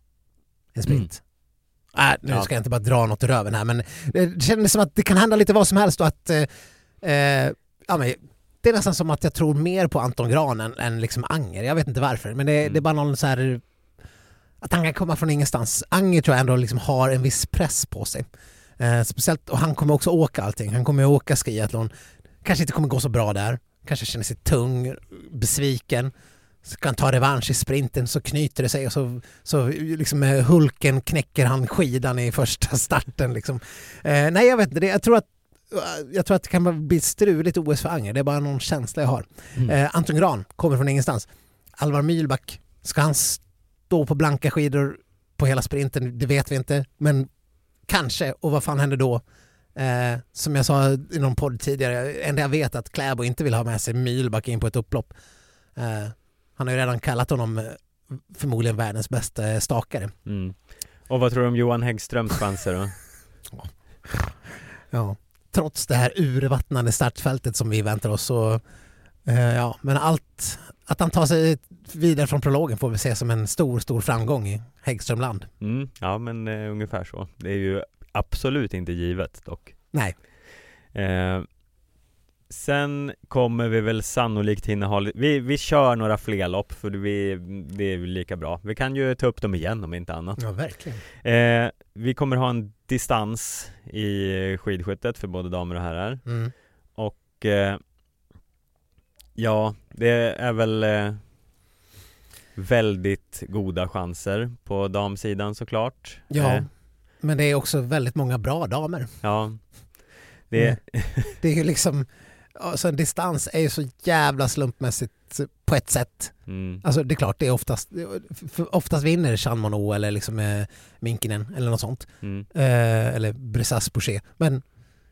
en sprint. Mm. Äh, nu ja. ska jag inte bara dra något ur röven här, men det kändes som att det kan hända lite vad som helst och att eh, eh, ja, men det är nästan som att jag tror mer på Anton Gran än, än liksom Anger. Jag vet inte varför, men det, mm. det är bara någon så här att han kan komma från ingenstans. Anger tror jag ändå liksom har en viss press på sig. Eh, speciellt, och han kommer också åka allting. Han kommer åka skiathlon. Kanske inte kommer gå så bra där. Kanske känner sig tung, besviken. Så kan ta revansch i sprinten, så knyter det sig och så, så liksom med Hulken knäcker han skidan i första starten. Liksom. Eh, nej, jag vet inte. Det, jag tror att Jag tror att det kan bli struligt O S för Anger. Det är bara någon känsla jag har. Mm. Eh, Anton Gran kommer från ingenstans. Alvar Mühlback, ska han stå på blanka skidor på hela sprinten? Det vet vi inte. Men kanske. Och vad fan händer då? Eh, som jag sa i någon podd tidigare. Enda jag vet att Kläbo inte vill ha med sig Mühlback in på ett upplopp. Eh, han har ju redan kallat honom förmodligen världens bästa stakare. Mm. Och vad tror du om Johan Häggströms chanser då? Ja. Trots det här urvattnande startfältet som vi väntar oss så eh, ja, men allt att han tar sig vidare från prologen får vi se som en stor, stor framgång i Häggströmland. Mm, ja, men eh, ungefär så. Det är ju absolut inte givet dock. Nej. Eh, sen kommer vi väl sannolikt hinna ha vi, vi kör några fler lopp för vi, det är lika bra. Vi kan ju ta upp dem igen om inte annat. Ja, verkligen. Eh, vi kommer ha en distans i skidskyttet för både damer och herrar. Mm. Och eh, ja, det är väl eh, väldigt goda chanser på damsidan såklart. Ja, eh, men det är också väldigt många bra damer. Ja, det är, det är ju liksom, alltså en distans är ju så jävla slumpmässigt på ett sätt. Mm. Alltså det är klart, det är oftast, oftast vinner Jean Monod eller liksom eh, Minkinen eller något sånt. Mm. Eh, eller Bressas Boucher. Men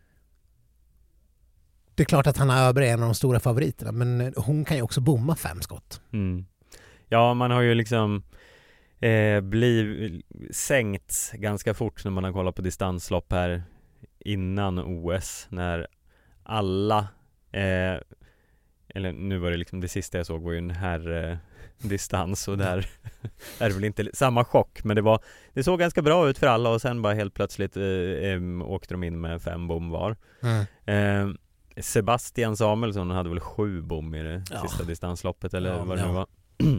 det är klart att han har över en av de stora favoriterna, men hon kan ju också bomma fem skott. Mm. Ja, man har ju liksom eh, blivit sänkt ganska fort när man har kollat på distanslopp här innan O S, när alla eh, eller nu var det liksom det sista jag såg var ju en här eh, distans och där är det väl inte samma chock, men det var det såg ganska bra ut för alla och sen bara helt plötsligt eh, eh, åkte de in med fem bom var. Mm. Eh, Sebastian Samuelsson hade väl sju bom i det ja. sista distansloppet eller ja, vad det ja. nu var.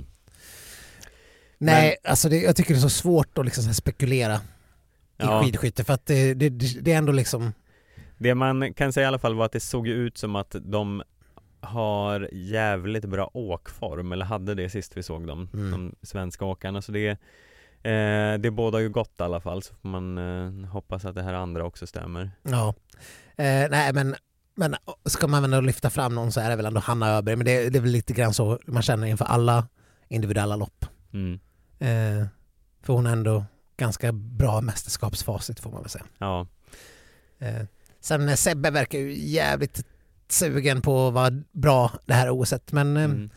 Nej, men, alltså det, jag tycker det är så svårt att liksom så här spekulera i ja. skidskytte för att det, det, det är ändå liksom... Det man kan säga i alla fall var att det såg ut som att de har jävligt bra åkform, eller hade det sist vi såg dem, mm. de svenska åkarna, så det, eh, det båda ju gott i alla fall, så får man eh, hoppas att det här andra också stämmer. Ja, eh, nej men men ska man väl lyfta fram någon så är det väl ändå Hanna Öberg, men det, det är väl lite grann så man känner inför alla individuella lopp. Mm. Eh, för hon är ändå ganska bra mästerskapsfacit får man väl säga. Ja. Eh, sen Sebbe verkar ju jävligt sugen på vad bra det här O S-et, men eh, Mm.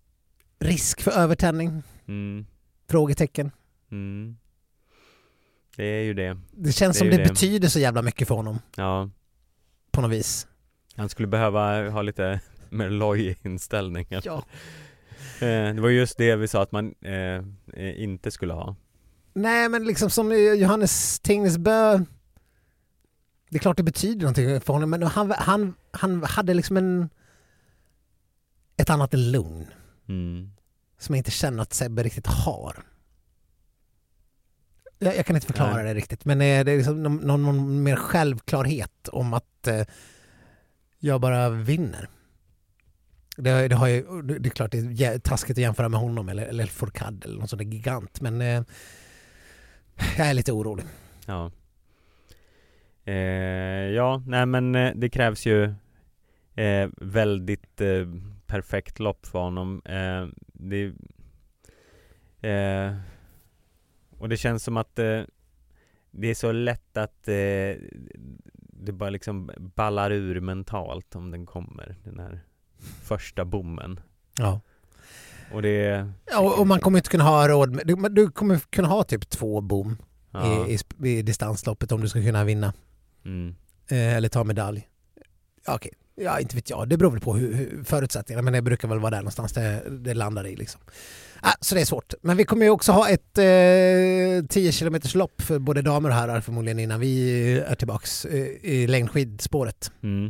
risk för övertändning? Mm. Frågetecken? Mm. Det är ju det. Det känns Det är som ju det, det. betyder så jävla mycket för honom. Ja. På något vis. Han skulle behöva ha lite mer loj inställning. Ja. Eh, det var just det vi sa att man eh, inte skulle ha. Nej, men liksom som Johannes Tingnesbö, det är klart det betyder någonting för honom, men han, han, han hade liksom en ett annat lugn Mm. som jag inte känner att Sebbe riktigt har. Jag, jag kan inte förklara Nej. det riktigt, men det är liksom någon, någon mer självklarhet om att eh, jag bara vinner. Det, det, har ju, det är klart det är taskigt att jämföra med honom eller, eller Fourcade eller någon sån där gigant, men eh, jag är lite orolig. Ja. Eh, ja, nej men eh, det krävs ju eh, väldigt eh, perfekt lopp för honom. Eh, det, eh, och det känns som att eh, det är så lätt att eh, det bara liksom ballar ur mentalt om den kommer, den här första bommen. Ja. Och det... Ja, och, och man kommer inte kunna ha råd med, du, du kommer kunna ha typ två bom Ja. i, i, i distansloppet om du ska kunna vinna. Mm. Eh, eller ta medalj. Ja, okej. Ja, inte vet jag. Det beror väl på hur, hur förutsättningarna, men det brukar väl vara där någonstans det, det landar i liksom. Ah, så det är svårt. Men vi kommer ju också ha ett eh, tio kilometers lopp för både damer och herrar förmodligen innan vi är tillbaks eh, i längdskidspåret. Mm.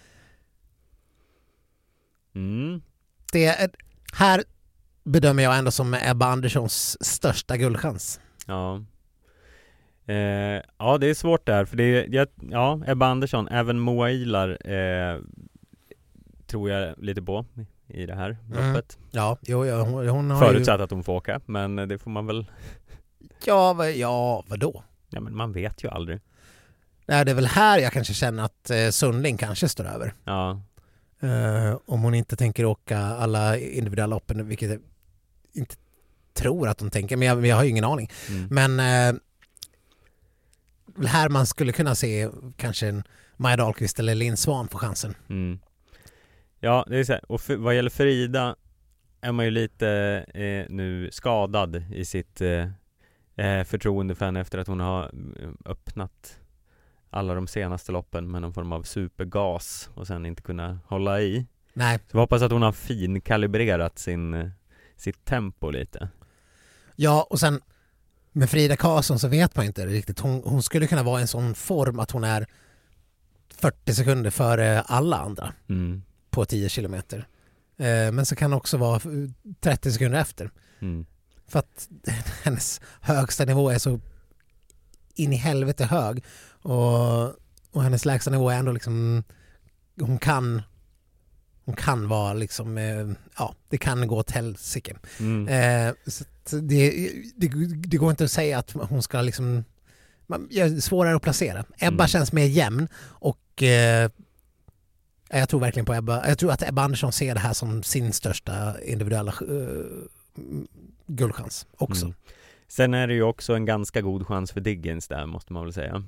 Mm. Det är, här bedömer jag ändå som Ebba Anderssons största guldchans. Ja. Eh, ja, det är svårt där. För det är, jag, ja, Ebba Andersson, även Moa Ilar eh, tror jag lite på i det här Mm. loppet. Ja, jo, ja, hon, hon har Förutsatt att hon får åka, men det får man väl... ju... Ja, vad, ja, vadå? Ja, men man vet ju aldrig. Nej, det är väl här jag kanske känner att eh, Sundling kanske står över. Ja. Eh, om hon inte tänker åka alla individuella loppen, vilket jag inte tror att hon tänker, men jag, men jag har ju ingen aning. Mm. Men eh, här man skulle kunna se kanske en Maja Dahlqvist eller Linn Svan få chansen. Mm. Ja, det är så här. Och för, vad gäller Frida är man ju lite eh, nu skadad i sitt eh, eh, förtroende för henne efter att hon har öppnat alla de senaste loppen med någon form av supergas och sen inte kunna hålla i. Nej. Så vi hoppas att hon har fin kalibrerat sin, sitt tempo lite. Ja, och sen med Frida Karlsson så vet man inte riktigt. Hon, hon skulle kunna vara i en sån form att hon är fyrtio sekunder före alla andra Mm. på tio kilometer. Eh, men så kan det också vara trettio sekunder efter. Mm. För att hennes högsta nivå är så in i helvete hög. Och, och hennes lägsta nivå är ändå liksom... Hon kan... Hon kan vara liksom... Eh, ja, det kan gå åt helsike. Mm. Eh, så att det, det, det går inte att säga att hon ska liksom... Man, det är svårare att placera. Ebba Mm. känns mer jämn och... Eh, jag tror verkligen på Ebba. Jag tror att Ebba Andersson ser det här som sin största individuella uh, guldchans också. Mm. Sen är det ju också en ganska god chans för Diggins där, måste man väl säga.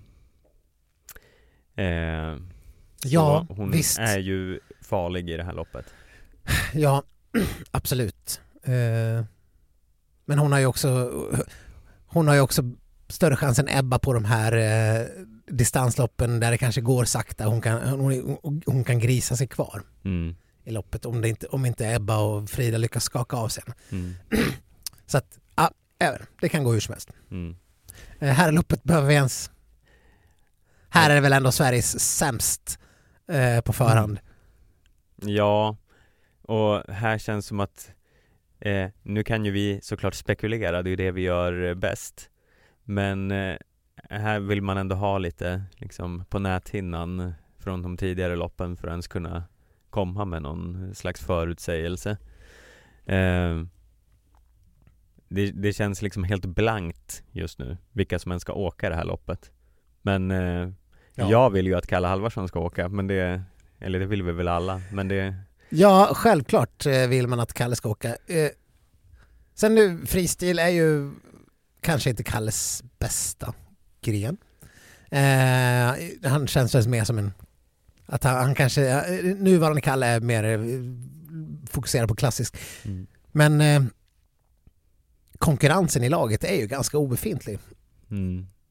Eh, Ja, hon visst. är ju farlig i det här loppet. Ja, absolut. Uh, men hon har ju också hon har ju också större chans än Ebba på de här uh, distansloppen där det kanske går sakta. Hon kan, hon, hon kan grisa sig kvar Mm. i loppet om, det inte, om inte Ebba och Frida lyckas skaka av sen. Mm. Så att, ja, även, det kan gå hur som helst. Mm. Uh, här i loppet behöver vi ens... Här är det väl ändå Sveriges sämst uh, på förhand. Mm. Ja, och här känns som att eh, nu kan ju vi såklart spekulera, det är ju det vi gör bäst. Men eh, här vill man ändå ha lite liksom, på näthinnan från de tidigare loppen för att ens kunna komma med någon slags förutsägelse. Eh, det, det känns liksom helt blankt just nu vilka som ens ska åka det här loppet. Men eh, Ja. jag vill ju att Kalle Halvarsson ska åka, men det, eller det vill vi väl alla, men det... Ja, självklart eh, vill man att Kalle ska åka. Eh, sen nu, fristil är ju kanske inte Kalles bästa gren. Eh, han känns väl mer som en... Att han, han kanske... eh, Nuvarande Kalle är mer eh, fokuserad på klassisk. Mm. Men eh, konkurrensen i laget är ju ganska obefintlig. Mm.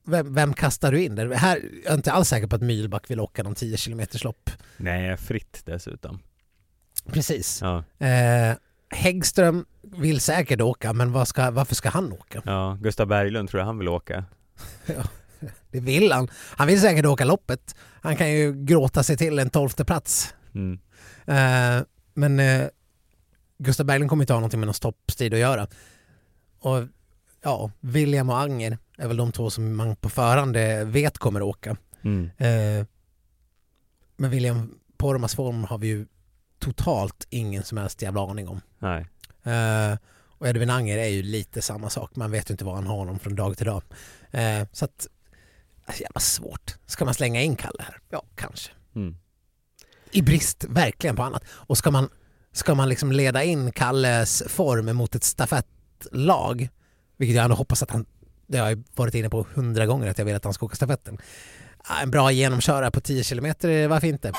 vem, vem kastar du in där? Här jag är inte alls säker på att Mylback vill åka någon tio kilometers lopp. Nej, fritt dessutom. Precis. Ja, Eh, Häggström vill säkert åka, men vad ska, varför ska han åka? ja. Gustav Berglund tror jag han vill åka. Det vill han. Han vill säkert åka loppet. Han kan ju gråta sig till en tolfte plats. Mm. Eh, men eh, Gustav Berglund kommer inte ha någonting med någon stoppstid att göra. Och ja, William och Anger är väl de två som man på förhand vet kommer åka. Mm. Eh, men William Poromas form har vi ju totalt ingen som helst jävla aning om. Nej. Eh, och Edvin Anger är ju lite samma sak. Man vet ju inte vad han har honom från dag till dag. Eh, så att, alltså, jävla svårt. Ska man slänga in Kalle här? Ja, kanske. Mm. I brist verkligen på annat. Och ska man, ska man liksom leda in Kalles form mot ett stafettlag, vilket jag ändå hoppas att han, det har jag varit inne på hundra gånger att jag vill att han ska åka stafetten. En bra genomkörare på tio kilometer, varför inte?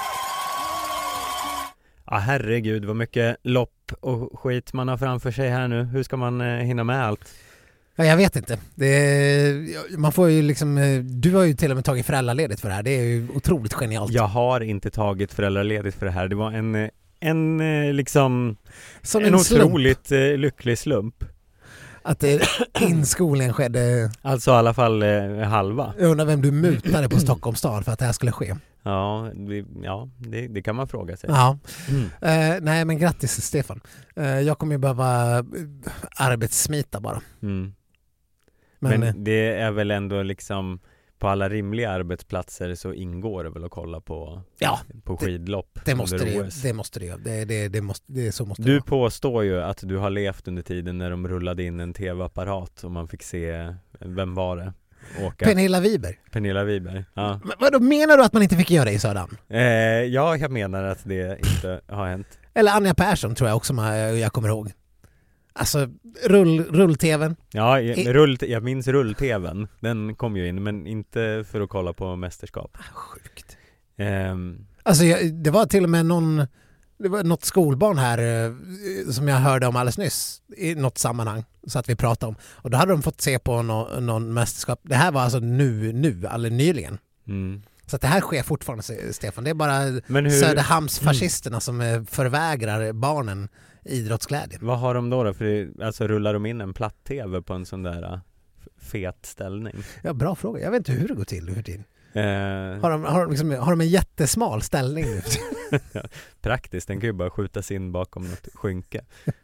Ja, herregud vad mycket lopp och skit man har framför sig här nu. Hur ska man eh, hinna med allt? Ja, jag vet inte. Det är, man får ju liksom, du har ju till och med tagit föräldraledigt för det här. Det är ju otroligt genialt. Jag har inte tagit föräldraledigt för det här. Det var en, en eh, liksom Som en, en slump. otroligt eh, lycklig slump. Att det, inskolningen skedde. Alltså i alla fall eh, halva. Jag undrar vem du mutade på Stockholms stad för att det här skulle ske. Ja, det, ja det, det kan man fråga sig. Ja. Mm. Eh, nej, men grattis Stefan. Eh, jag kommer ju behöva eh, arbetssmita bara. Mm. Men, Men eh, det är väl ändå liksom på alla rimliga arbetsplatser så ingår det väl att kolla på, ja, på skidlopp. det måste under det ju. O S. Det måste det ju. Det, det, det, måste, det, så måste det Du vara. påstår ju att du har levt under tiden när de rullade in en tv-apparat och man fick se, vem var det? Åka. Pernilla Wiberg. Pernilla Wiberg. Ja. Men vadå, menar du att man inte fick göra det i Söderhamn? Eh, ja, jag menar att det inte har hänt. Eller Anja Persson tror jag också man, jag kommer ihåg. Alltså, rull, rull-tvn. Ja, jag, I- rull, jag minns rull-tvn. Den kom ju in, men inte för att kolla på mästerskap. Sjukt. Ehm, Alltså, jag, det var till och med någon, det var något skolbarn här eh, som jag hörde om alldeles nyss i något sammanhang så att vi pratade om. Och då hade de fått se på no, någon mästerskap. Det här var alltså nu, nu, eller nyligen. mm. Så att det här sker fortfarande, Stefan. Det är bara Men hur, Söderhamnsfascisterna som eh, förvägrar barnen idrottsglädje. vad har de då? då? För det, alltså rullar de in en platt-tv på en sån där uh, fet ställning? Ja, bra fråga. Jag vet inte hur det går till nu för tiden. Eh, Har de, har, de liksom, har de en jättesmal ställning nu? praktiskt, den kan ju bara skjutas in bakom något skynke.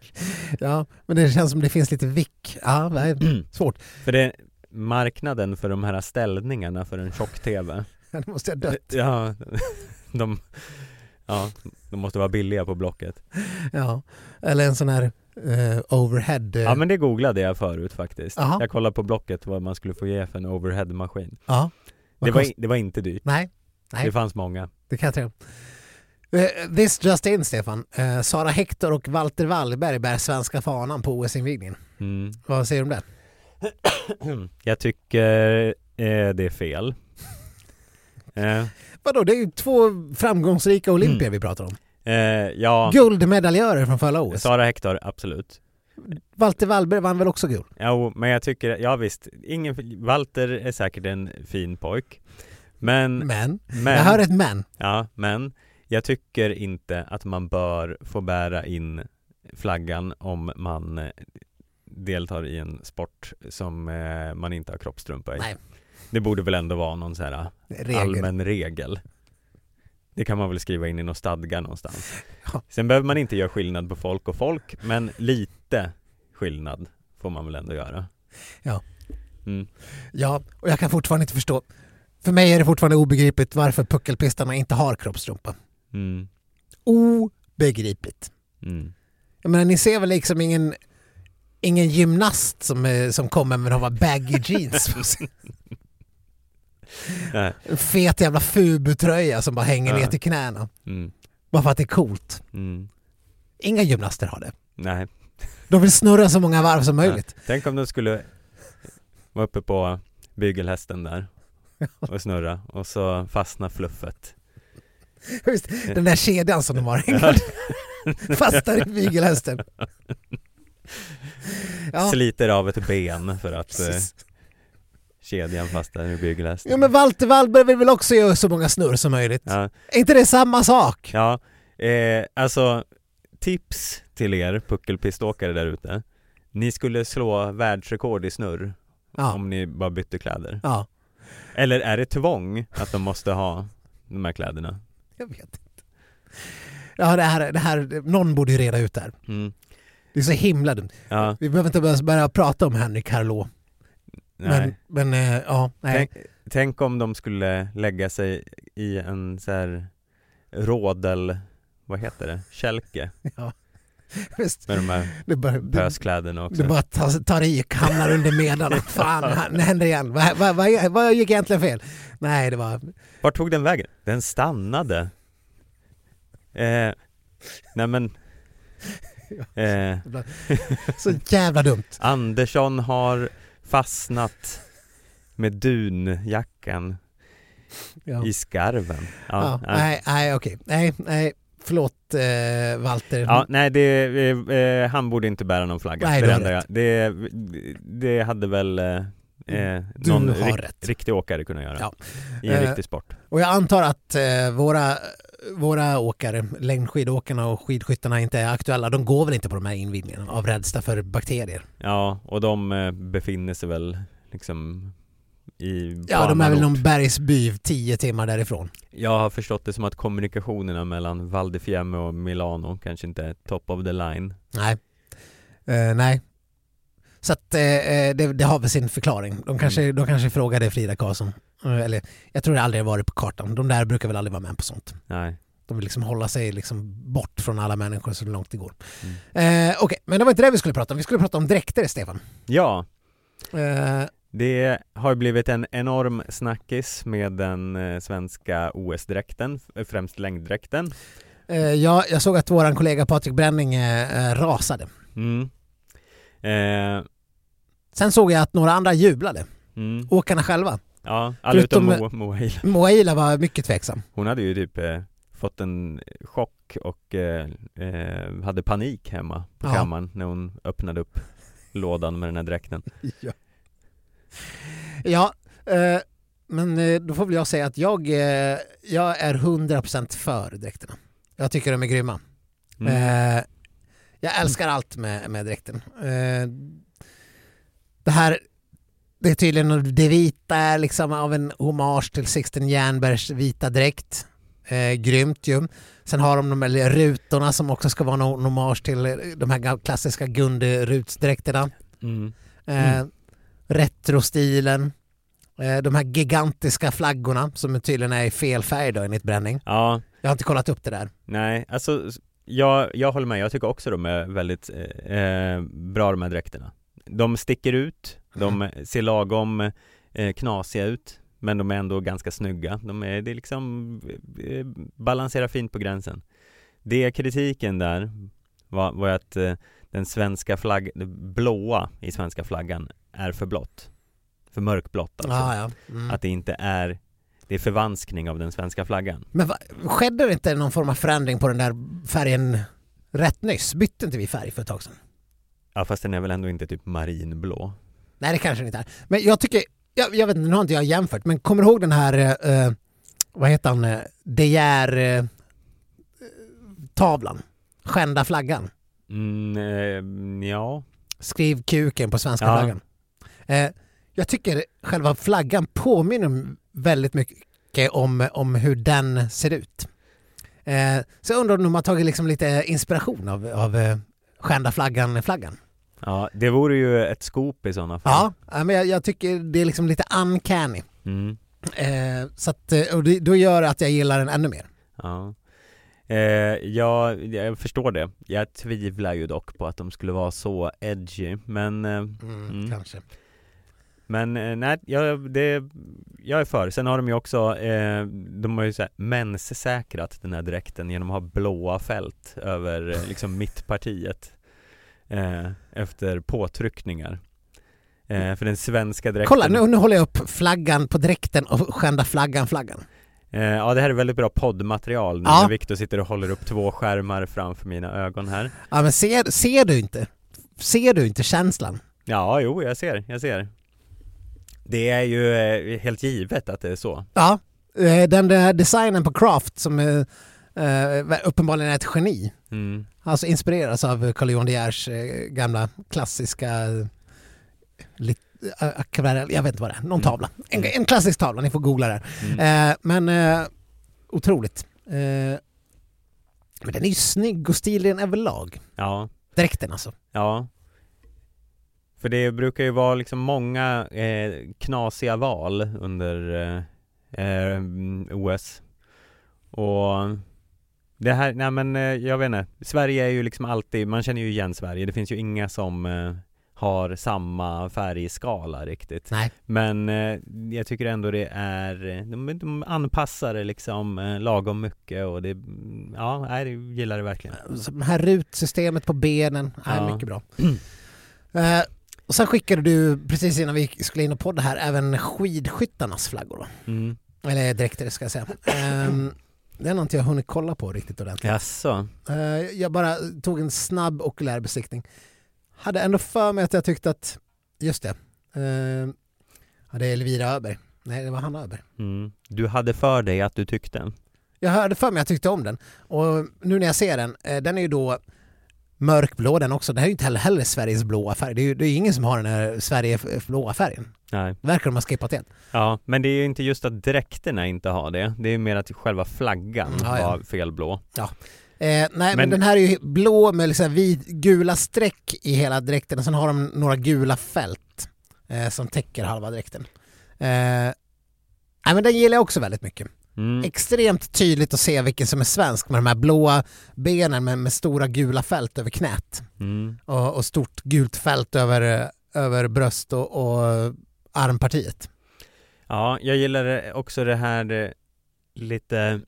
Ja, men det känns som det finns lite vick. Ja, det är svårt. För det marknaden för de här ställningarna för en tjock-tv. Det måste jag dött. Ja, de, ja, de måste vara billiga på Blocket. Ja, eller en sån här eh, overhead. Eh. Ja, men det googlade jag förut faktiskt. Aha. Jag kollade på Blocket vad man skulle få ge för en overhead-maskin. Ja. Vad Det var, kost- det var inte dyrt. Nej, nej. Det fanns många. Det kan jag tro. Eh, This just in, Stefan. Eh, Sara Hector och Walter Wallberg bär svenska fanan på O S-invigningen. Mm. Vad säger du om det? Jag tycker eh, det är fel. Eh, Vadå, det är ju två framgångsrika olympier vi pratar om. eh, ja, Guldmedaljörer från förra O S. Sara Hector, absolut. Walter Wallberg vann väl också guld? Ja, men jag tycker, ja visst, ingen, Walter är säkert en fin pojk. Men, Men, men jag hör ett men. ja, men jag tycker inte att man bör få bära in flaggan om man eh, deltar i en sport som eh, man inte har kroppstrumpa i. Nej. Det borde väl ändå vara någon så här Regel. allmän regel. Det kan man väl skriva in i någon stadga någonstans. Ja. Sen behöver man inte göra skillnad på folk och folk, men lite skillnad får man väl ändå göra. Ja. Mm. Ja, och jag kan fortfarande inte förstå. För mig är det fortfarande obegripligt varför puckelpistarna inte har kroppstrumpa. Mm. Obegripligt. Mm. Jag menar, ni ser väl liksom ingen, ingen gymnast som, eh, som kommer med de här baggy jeans på sig. Nej. En fet jävla fubutröja som bara hänger Ja. ner till knäna. Mm. Bara för att det är coolt. Mm. Inga gymnaster har det. Nej. De vill snurra så många varv som möjligt. Ja. Tänk om de skulle vara uppe på bygelhästen där och snurra och så fastnar fluffet. Just, den där kedjan som de har hängt fastnar i bygelhästen. Ja. Sliter av ett ben för att eh, kedjan fast där i bygglästen. Ja, men Walter Wallberg vill väl också göra så många snurr som möjligt. Ja. Är inte det samma sak? Ja, eh, alltså tips till er puckelpiståkare där ute. Ni skulle slå världsrekord i snurr Ja. om ni bara bytte kläder. Ja. Eller är det tvång att de måste ha de här kläderna? Jag vet inte. Ja, det här, det här, någon borde ju reda ut det här. Mm. Det är så himla dumt. Ja, Vi behöver inte börja, börja prata om Henrik Harlå. nej. Men, men eh, ja, nej. Tänk, tänk om de skulle lägga sig i en så här rådel, vad heter det? Kälke Ja. Visst. med de här Det bara, det, pöskläderna också. det bara tar, tar i och hamnar under medarna. Fan, det händer igen. Vad, vad, vad, vad gick egentligen fel? Nej, det var... Vart tog den vägen? Den stannade. Eh, nej men eh, Så jävla dumt. Andersson har fastnat med dunjackan Ja. i skarven. Ja, Ja, nej. nej, nej, okej. Nej, nej. Förlåt, eh, Walter. Ja, nej det, eh, eh, han borde inte bära någon flagga. Nej, det, du har enda jag, rätt. det, det hade väl eh, eh, Du någon har rik, rätt. riktig åkare kunnat göra Ja. i en Eh, riktig sport. Och jag antar att eh, våra, våra åkare, längdskidåkarna och skidskyttarna inte är aktuella. De går väl inte på de här invigningarna av rädsla för bakterier? Ja, och de eh, befinner sig väl liksom i Ja, de är väl annan ort. någon bergsby tio timmar därifrån. Jag har förstått det som att kommunikationerna mellan Val di Fiemme och Milano kanske inte är top of the line. Nej. Eh, nej. Så att eh, det, det har väl sin förklaring. De kanske, Mm. de kanske frågade Frida Karlsson. Eh, eller, jag tror det aldrig har varit på kartan. De där brukar väl aldrig vara med på sånt. Nej. De vill liksom hålla sig liksom bort från alla människor så långt det går. Mm. Eh, Okej, men det var inte det vi skulle prata om. Vi skulle prata om dräkter, Stefan. Ja, Eh, det har blivit en enorm snackis med den eh, svenska O S-dräkten, f- främst längddräkten. eh, ja, jag såg att våran kollega Patrik Bränning eh, rasade. Mm. Eh, Sen såg jag att några andra jublade. mm. Åkarna själva. Ja, alla utom Förutom- Mo, Moaila. Moaila var mycket tveksam. Hon hade ju typ eh, fått en chock och eh, eh, hade panik hemma på Ja. kammaren när hon öppnade upp lådan med den här dräkten. Ja, ja eh, men eh, då får väl jag säga att jag, eh, jag är hundra procent för dräkterna. Jag tycker de är grymma. Mm. Eh, jag älskar allt med, med dräkten. Eh, det här, det är tydligen det vita är liksom av en hommage till Sixten Jernbergs vita dräkt. Eh, grymt ju. Sen har de de här rutorna som också ska vara någon hommage till de här klassiska Gunde-rutsdräkterna. Mm. Eh, Mm. Retrostilen. Eh, de här gigantiska flaggorna som tydligen är i fel färg då enligt Bränning. Ja, Jag har inte kollat upp det där. nej, alltså jag, jag håller med, jag tycker också de är väldigt eh, bra de här dräkterna. De sticker ut, de ser lagom eh, knasiga ut, men de är ändå ganska snygga. De är, det är liksom eh, balanserar fint på gränsen. Det kritiken där var, var att eh, den svenska flagg, det blåa i svenska flaggan är för blått. För mörkblått alltså. Ah, ja. Mm. Att det inte är, det är förvanskning av den svenska flaggan. Men va, skedde det inte någon form av förändring på den där färgen rätt nyss? Bytte inte vi färg för ett tag sedan? Ja, fast den är väl ändå inte typ marinblå. Nej, det kanske den inte är. Men jag tycker, jag, jag vet inte, nu har inte jag jämfört, men kommer du ihåg den här, eh, vad heter han, eh, De Geer eh, tavlan? Skända flaggan. Mm, eh, ja. Skriv kuken på svenska Ja. flaggan. Eh, jag tycker själva flaggan påminner väldigt mycket om, om hur den ser ut. Eh, så jag undrar om de har tagit liksom lite inspiration av, av eh, skända flaggan-flaggan. Ja, det vore ju ett scoop i sådana fall. Ja, ja, men jag, jag tycker det är liksom lite uncanny. Mm, Eh, så att, eh, och det, då gör det att jag gillar den ännu mer. ja. Eh, ja, jag förstår det. Jag tvivlar ju dock på att de skulle vara så edgy, men eh, Mm, Mm. Kanske. men eh, nej, jag, det, jag är för. Sen har de ju också eh, de har ju så här menssäkrat den här dräkten genom att ha blåa fält över eh, liksom mittpartiet eh, efter påtryckningar. Eh, för den svenska dräkten. Kolla, nu, nu håller jag upp flaggan på dräkten och skända flaggan-flaggan. Eh, ja, det här är väldigt bra poddmaterial nu Ja. när Victor sitter och håller upp två skärmar framför mina ögon här. Ja, men ser, ser du inte? Ser du inte känslan? Ja, jo, jag ser, jag ser. Det är ju eh, helt givet att det är så. Ja, eh, den där designen på Craft som eh, uppenbarligen är ett geni. Mm. Alltså inspireras av Carl Johan De Geers eh, gamla klassiska lit, akvarell, jag vet inte vad det är, någon tavla. En, en klassisk tavla, ni får googla där. Mm. Eh, men eh, otroligt. Eh, men den är ju snygg och stilig överlag. Ja. Dräkten alltså. Ja. För det brukar ju vara liksom många eh, knasiga val under eh, eh, O S. Och det här, nej men eh, jag vet inte. Sverige är ju liksom alltid, man känner ju igen Sverige. Det finns ju inga som eh, har samma färgskala riktigt. Nej. Men eh, jag tycker ändå det är, de, de anpassar det liksom eh, lagom mycket och det, ja, jag gillar det verkligen. Så det här rutsystemet på benen är ja. mycket bra. eh, och sen skickade du, precis innan vi skulle in och podda här, även skidskyttarnas flaggor va? Mm. Eller dräkter ska jag säga. Um, det är något jag har hunnit kolla på riktigt ordentligt. Jaså? Uh, jag bara tog en snabb okulär besiktning. Hade ändå för mig att jag tyckte att, just det, uh, ja, det är Elvira Öberg. Nej, det var Hanna Öberg. Mm. Du hade för dig att du tyckte? Jag hörde för mig att jag tyckte om den. Och nu när jag ser den, uh, den är ju då mörkblå den också. Det här är ju inte heller, heller Sveriges blåa färg. Det är ju det är ingen som har den här Sveriges blåa färgen. Nej. Det verkar de ha skippat helt. Ja, men det är ju inte just att dräkterna inte har det. Det är mer att själva flaggan mm, ja, ja. har fel blå. Ja. Eh, nej, men... men den här är ju blå med liksom vit, gula streck i hela dräkten och sen har de några gula fält eh, som täcker halva dräkten. Eh, nej, men den gillar jag också väldigt mycket. Mm. Extremt tydligt att se vilken som är svensk med de här blåa benen med, med stora gula fält över knät. Mm. Och, och stort gult fält över, över bröst och, och armpartiet. Ja, jag gillar också det här lite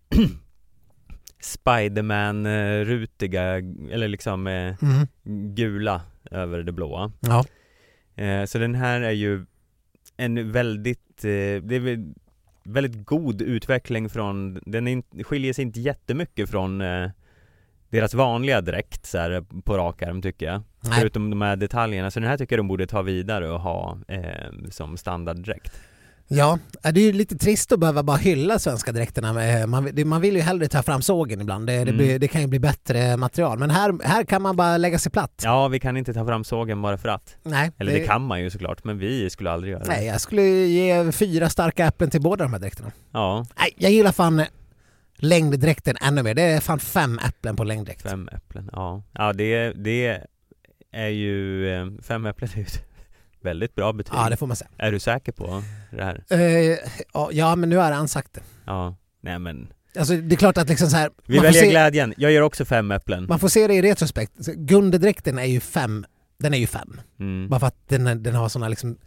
Spiderman-rutiga eller liksom mm. gula över det blåa. Ja. Så den här är ju en väldigt det är väldigt god utveckling från, den är, skiljer sig inte jättemycket från eh, deras vanliga dräkt så här, på rak arm tycker jag. Nej. Förutom de här detaljerna. Så den här tycker jag de borde ta vidare och ha eh, som standarddräkt. Ja, det är ju lite trist att behöva bara hylla svenska dräkterna. Man, man vill ju hellre ta fram sågen ibland. Det, mm. det, blir, det kan ju bli bättre material. Men här, här kan man bara lägga sig platt. Ja, vi kan inte ta fram sågen bara för att. Nej. Eller det, det kan man ju såklart, men vi skulle aldrig göra det. Nej, jag skulle ge fyra starka äpplen till båda de här dräkterna. Ja. Nej, jag gillar fan längddräkten ännu mer. Det är fan fem äpplen på längddräkt. Fem äpplen, ja. Ja, det, det är ju fem äpplen ut. Väldigt bra betyg. Ja, det får man säga. Är du säker på det här? Uh, ja, men nu har han sagt det. Ja, nej men... Alltså, det är klart att liksom så här... Vi väljer se... glädjen. Jag gör också fem äpplen. Man får se det i retrospekt. Gundedräkten är ju fem. Den är ju fem. Mm. Bara för att den, den har såna liksom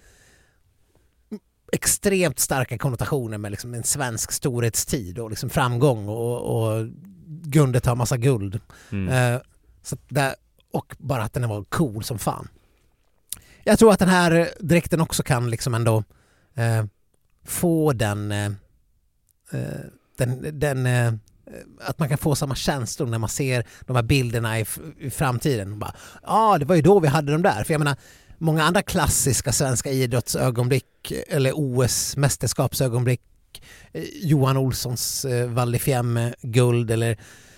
extremt starka konnotationer med liksom en svensk storhetstid och liksom framgång och, och Gundet har massa guld. Mm. Uh, så där, och bara att den var cool som fan. Jag tror att den här dräkten också kan liksom ändå eh, få den, eh, den, den eh, att man kan få samma känslor när man ser de här bilderna i, i framtiden. Ja, ah, det var ju då vi hade dem där. För jag menar, många andra klassiska svenska idrottsögonblick eller O S-mästerskapsögonblick, eh, Johan Olssons eh, Val di Fiemme guld eller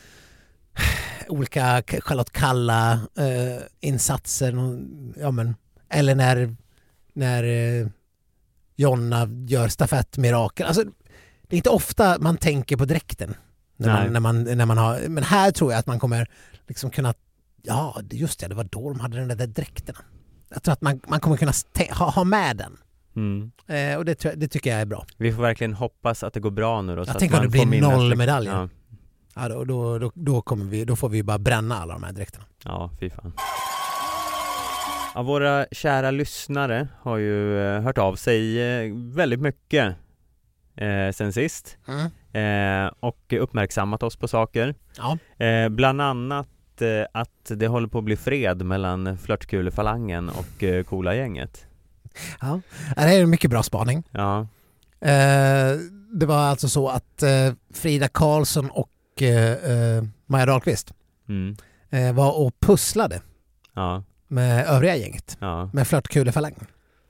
olika Charlotte Kalla eh, insatser, ja men eller när, när eh, Jonna gör stafettmirakel. Alltså, det är inte ofta man tänker på dräkten. När man, när man, när man har, men här tror jag att man kommer liksom kunna... Ja, just det, det var då de hade den där dräkterna. Jag tror att man, man kommer kunna st- ha, ha med den. Mm. Eh, och det, det tycker jag är bra. Vi får verkligen hoppas att det går bra nu. Då, jag så tänker att att det blir noll medaljer. Ja. Ja, då, då, då, då, kommer vi, då får vi bara bränna alla de här dräkterna. Ja, fy fan. Ja, våra kära lyssnare har ju eh, hört av sig eh, väldigt mycket eh, sen sist mm. eh, och uppmärksammat oss på saker. Ja. Eh, bland annat eh, att det håller på att bli fred mellan flörtkulefalangen och eh, coola gänget. Ja, det är en mycket bra spaning. Ja. Eh, det var alltså så att eh, Frida Karlsson och eh, Maja Dahlqvist mm. eh, var och pusslade. Ja. Med övriga gänget. Ja. Med flörtkulefalangen.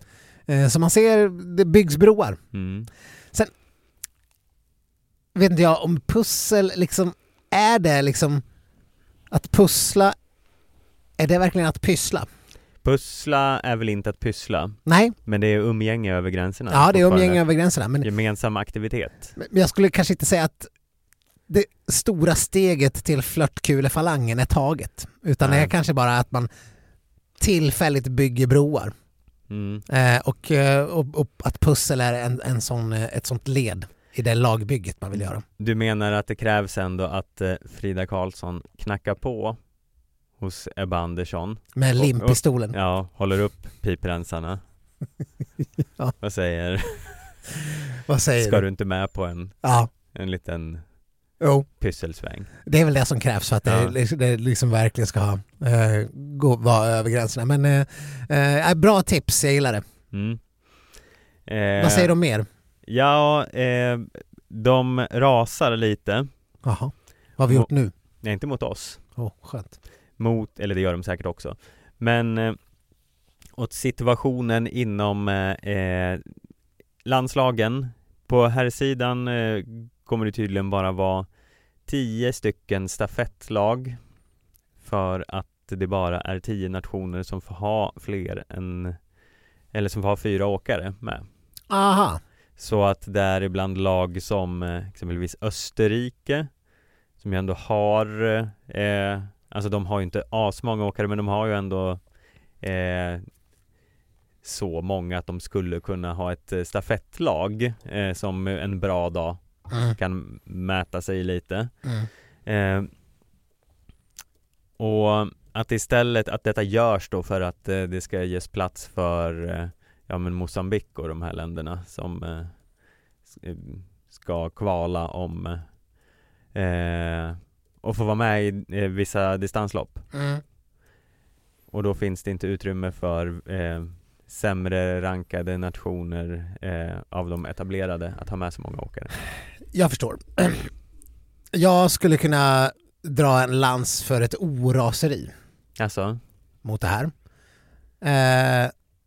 Eh, så man ser, det byggs broar. Mm. Sen vet inte jag om pussel liksom, är det liksom att pussla, är det verkligen att pyssla? Pussla är väl inte att pyssla? Nej. Men det är umgänge över gränserna. Ja, det är umgänge över gränserna. Men gemensam aktivitet. Men jag skulle kanske inte säga att det stora steget till flörtkulefalangen är taget. Utan Nej. det är kanske bara att man tillfälligt bygger broar. Mm. Eh, och, och, och att pussel är en, en sån, ett sånt led i det lagbygget man vill göra. Du menar att det krävs ändå att eh, Frida Karlsson knackar på hos Ebba Andersson. Med limpistolen. Ja, håller upp piprensarna. ja. Vad säger? Vad säger Ska du? du inte med på en, ja. en liten jo. pysselsväng? Det är väl det som krävs för att ja. det, det liksom verkligen ska ha, äh, gå, vara över gränserna. Men äh, äh, bra tips, jag gillar det. Mm. Eh, Vad säger de mer? Ja, eh, de rasar lite. Jaha. Vad har vi gjort nu? Nej, inte mot oss. Åh, oh, skönt. Mot, eller det gör de säkert också. Men eh, åt situationen inom eh, landslagen. På här sidan eh, kommer det tydligen bara vara tio stycken stafettlag. För att det bara är tio nationer som får ha fler än, eller som får ha fyra åkare med. Aha. Så att det är ibland lag som eh, exempelvis Österrike, som ju ändå har eh, alltså de har ju inte asmånga åkare, men de har ju ändå eh, så många att de skulle kunna ha ett stafettlag eh, som en bra dag mm. kan mäta sig lite. Mm. Eh, och att istället att detta görs då för att eh, det ska ges plats för eh, ja men Mozambique och de här länderna som eh, ska kvala om eh, och få vara med i eh, vissa distanslopp. Mm. Och då finns det inte utrymme för eh, sämre rankade nationer eh, av de etablerade att ha med så många åkare. Jag förstår. Jag skulle kunna dra en lans för ett oraseri. Alltså? Mot det här. Eh,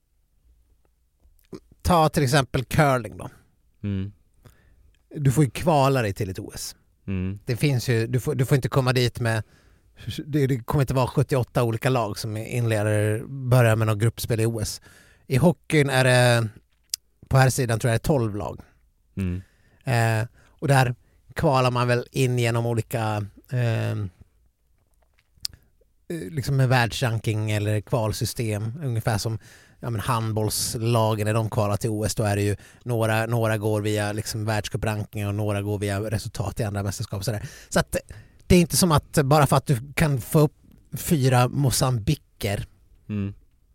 ta till exempel curling då. Mm. Du får ju kvala dig till ett O S. Mm. Det finns ju, du får, du får inte komma dit med, det, det kommer inte vara sjuttioåtta olika lag som inleder, börjar med något gruppspel i O S. I hockeyn är det, på här sidan tror jag det är tolv lag. Mm. Eh, och där kvalar man väl in genom olika eh, liksom med världsranking eller kvalsystem, ungefär som ja, men handbollslagen när de kvalar till O S, då är det ju några, några går via liksom världscuprankingen och några går via resultat i andra mästerskap. Så, så att det är inte som att bara för att du kan få upp fyra Mozambiker mm.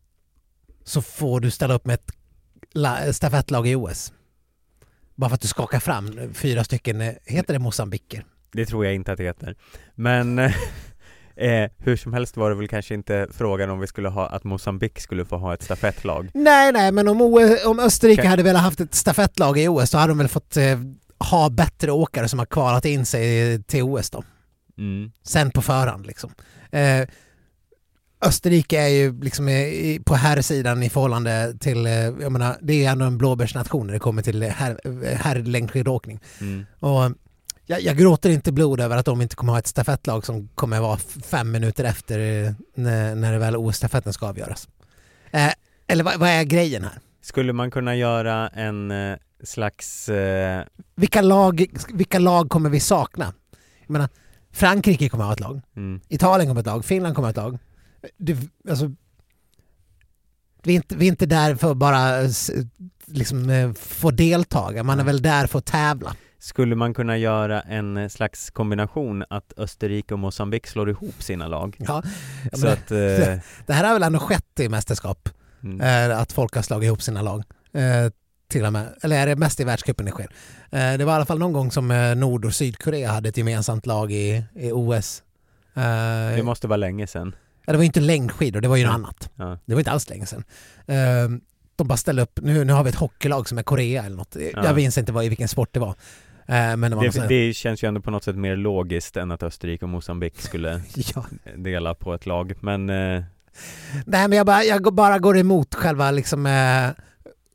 så får du ställa upp med ett stafettlag i O S. Bara för att du skakar fram fyra stycken, heter det Mozambiker? Det tror jag inte att det heter. Men eh, hur som helst var det väl kanske inte frågan om vi skulle ha att Mozambique skulle få ha ett stafettlag. Nej, nej, men om, O S, om Österrike K- hade velat haft ett stafettlag i O S så hade de väl fått eh, ha bättre åkare som har kvalat in sig till O S då. Mm. Sen på förhand liksom. Eh, Österrike är ju liksom i, på här sidan i förhållande till, eh, jag menar, det är ju ändå en blåbärsnation när det kommer till här, här längdskidåkning. Mm. Och jag, jag gråter inte blod över att de inte kommer ha ett stafettlag som kommer vara fem minuter efter när, när det väl O S-stafetten ska avgöras. Eh, eller vad, vad är grejen här? Skulle man kunna göra en eh, slags... Eh... Vilka, lag, vilka lag kommer vi sakna? Jag menar, Frankrike kommer ha ett lag. Mm. Italien kommer ha ett lag. Finland kommer ha ett lag. Det, alltså, vi, är inte, vi är inte där för att bara liksom, få deltaga. Man är väl där för att tävla. Skulle man kunna göra en slags kombination att Österrike och Mozambique slår ihop sina lag? Ja, ja så det, att, eh... det, det här har väl ändå skett i mästerskap. Mm. Eh, att folk har slagit ihop sina lag. Eh, till och med. Eller är det mest i världscupen det sker? Eh, det var i alla fall någon gång som eh, Nord- och Sydkorea hade ett gemensamt lag i, i O S. Eh, det måste vara länge sedan. Ja, det var ju inte längdskidor, det var ju något ja. annat. Ja. Det var inte alls länge sedan. Uh, de bara ställde upp, nu, nu har vi ett hockeylag som är Korea eller något. Ja. Jag minns inte vad, i vilken sport det var. Uh, men det, var det, det känns ju ändå på något sätt mer logiskt än att Österrike och Mozambique skulle ja. dela på ett lag. Men, uh... Nej, men jag bara, jag bara går emot själva liksom, uh,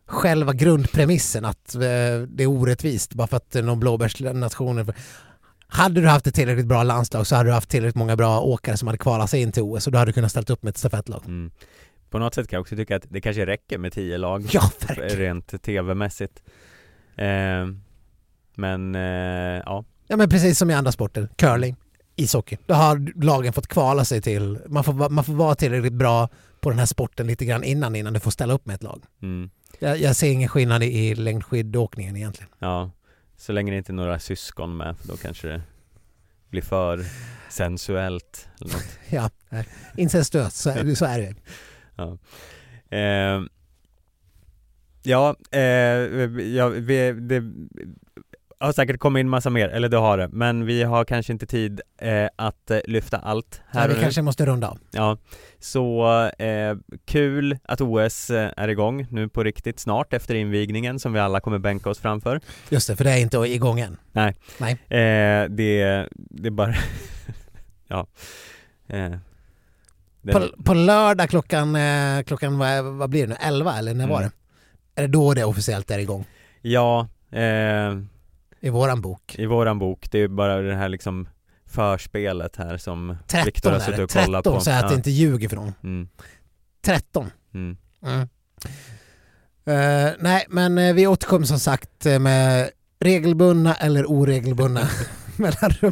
själva grundpremissen att eh, det är orättvist bara för att någon blåbärsnationer. Hade du haft ett tillräckligt bra landslag så hade du haft tillräckligt många bra åkare som hade kvalat sig in till O S och då hade du kunnat ställa upp med ett stafettlag. Mm. På något sätt kan jag också tycka att det kanske räcker med tio lag. Ja, verkligen. Rent tv-mässigt. Eh, men, eh, ja. Ja, men precis som i andra sporter. Curling, ishockey. Då har lagen fått kvala sig till... Man får, man får vara tillräckligt bra på den här sporten lite grann innan, innan du får ställa upp med ett lag. Mm. Jag, jag ser ingen skillnad i, i längdskidåkningen egentligen. Ja, så länge det inte är några syskon med, då kanske det blir för sensuellt. Eller något. Ja, incestuöst, så är, så är det. Ja, eh, ja, eh, ja vi, det har säkert kommit in massa mer, eller det har det, men vi har kanske inte tid eh, att eh, lyfta allt här. Ja, vi och kanske nu. måste runda av. Ja, så eh, kul att O S är igång nu på riktigt snart efter invigningen som vi alla kommer bänka oss framför. Just det, för det är inte igång än. Nej, Nej. Eh, det, det är bara ja. Eh, på, på lördag klockan, eh, klockan vad, vad blir det nu? elva eller när mm. var det? Är det då det officiellt är igång? Ja, eh, i våran bok. I våran bok, det är bara det här liksom förspelet här som tretton Victor har suttit och kollat på. tretton, så att ja. det inte ljuger för någon. Mm. tretton. Mm. Mm. Uh, nej, men uh, vi återkommer som sagt uh, med regelbundna eller oregelbundna mellanrum.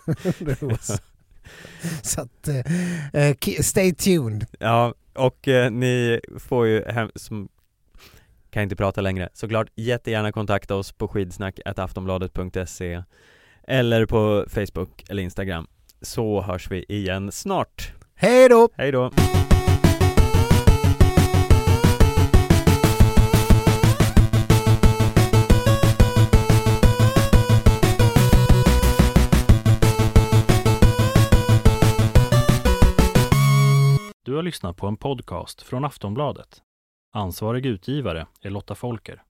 Så att uh, uh, stay tuned. Ja, och uh, ni får ju hem, som kan inte prata längre. Såklart jättegärna kontakta oss på skidsnack at aftonbladet punkt se eller på Facebook eller Instagram. Så hörs vi igen snart. Hej då! Hej då! Du har lyssnat på en podcast från Aftonbladet. Ansvarig utgivare är Lotta Folker.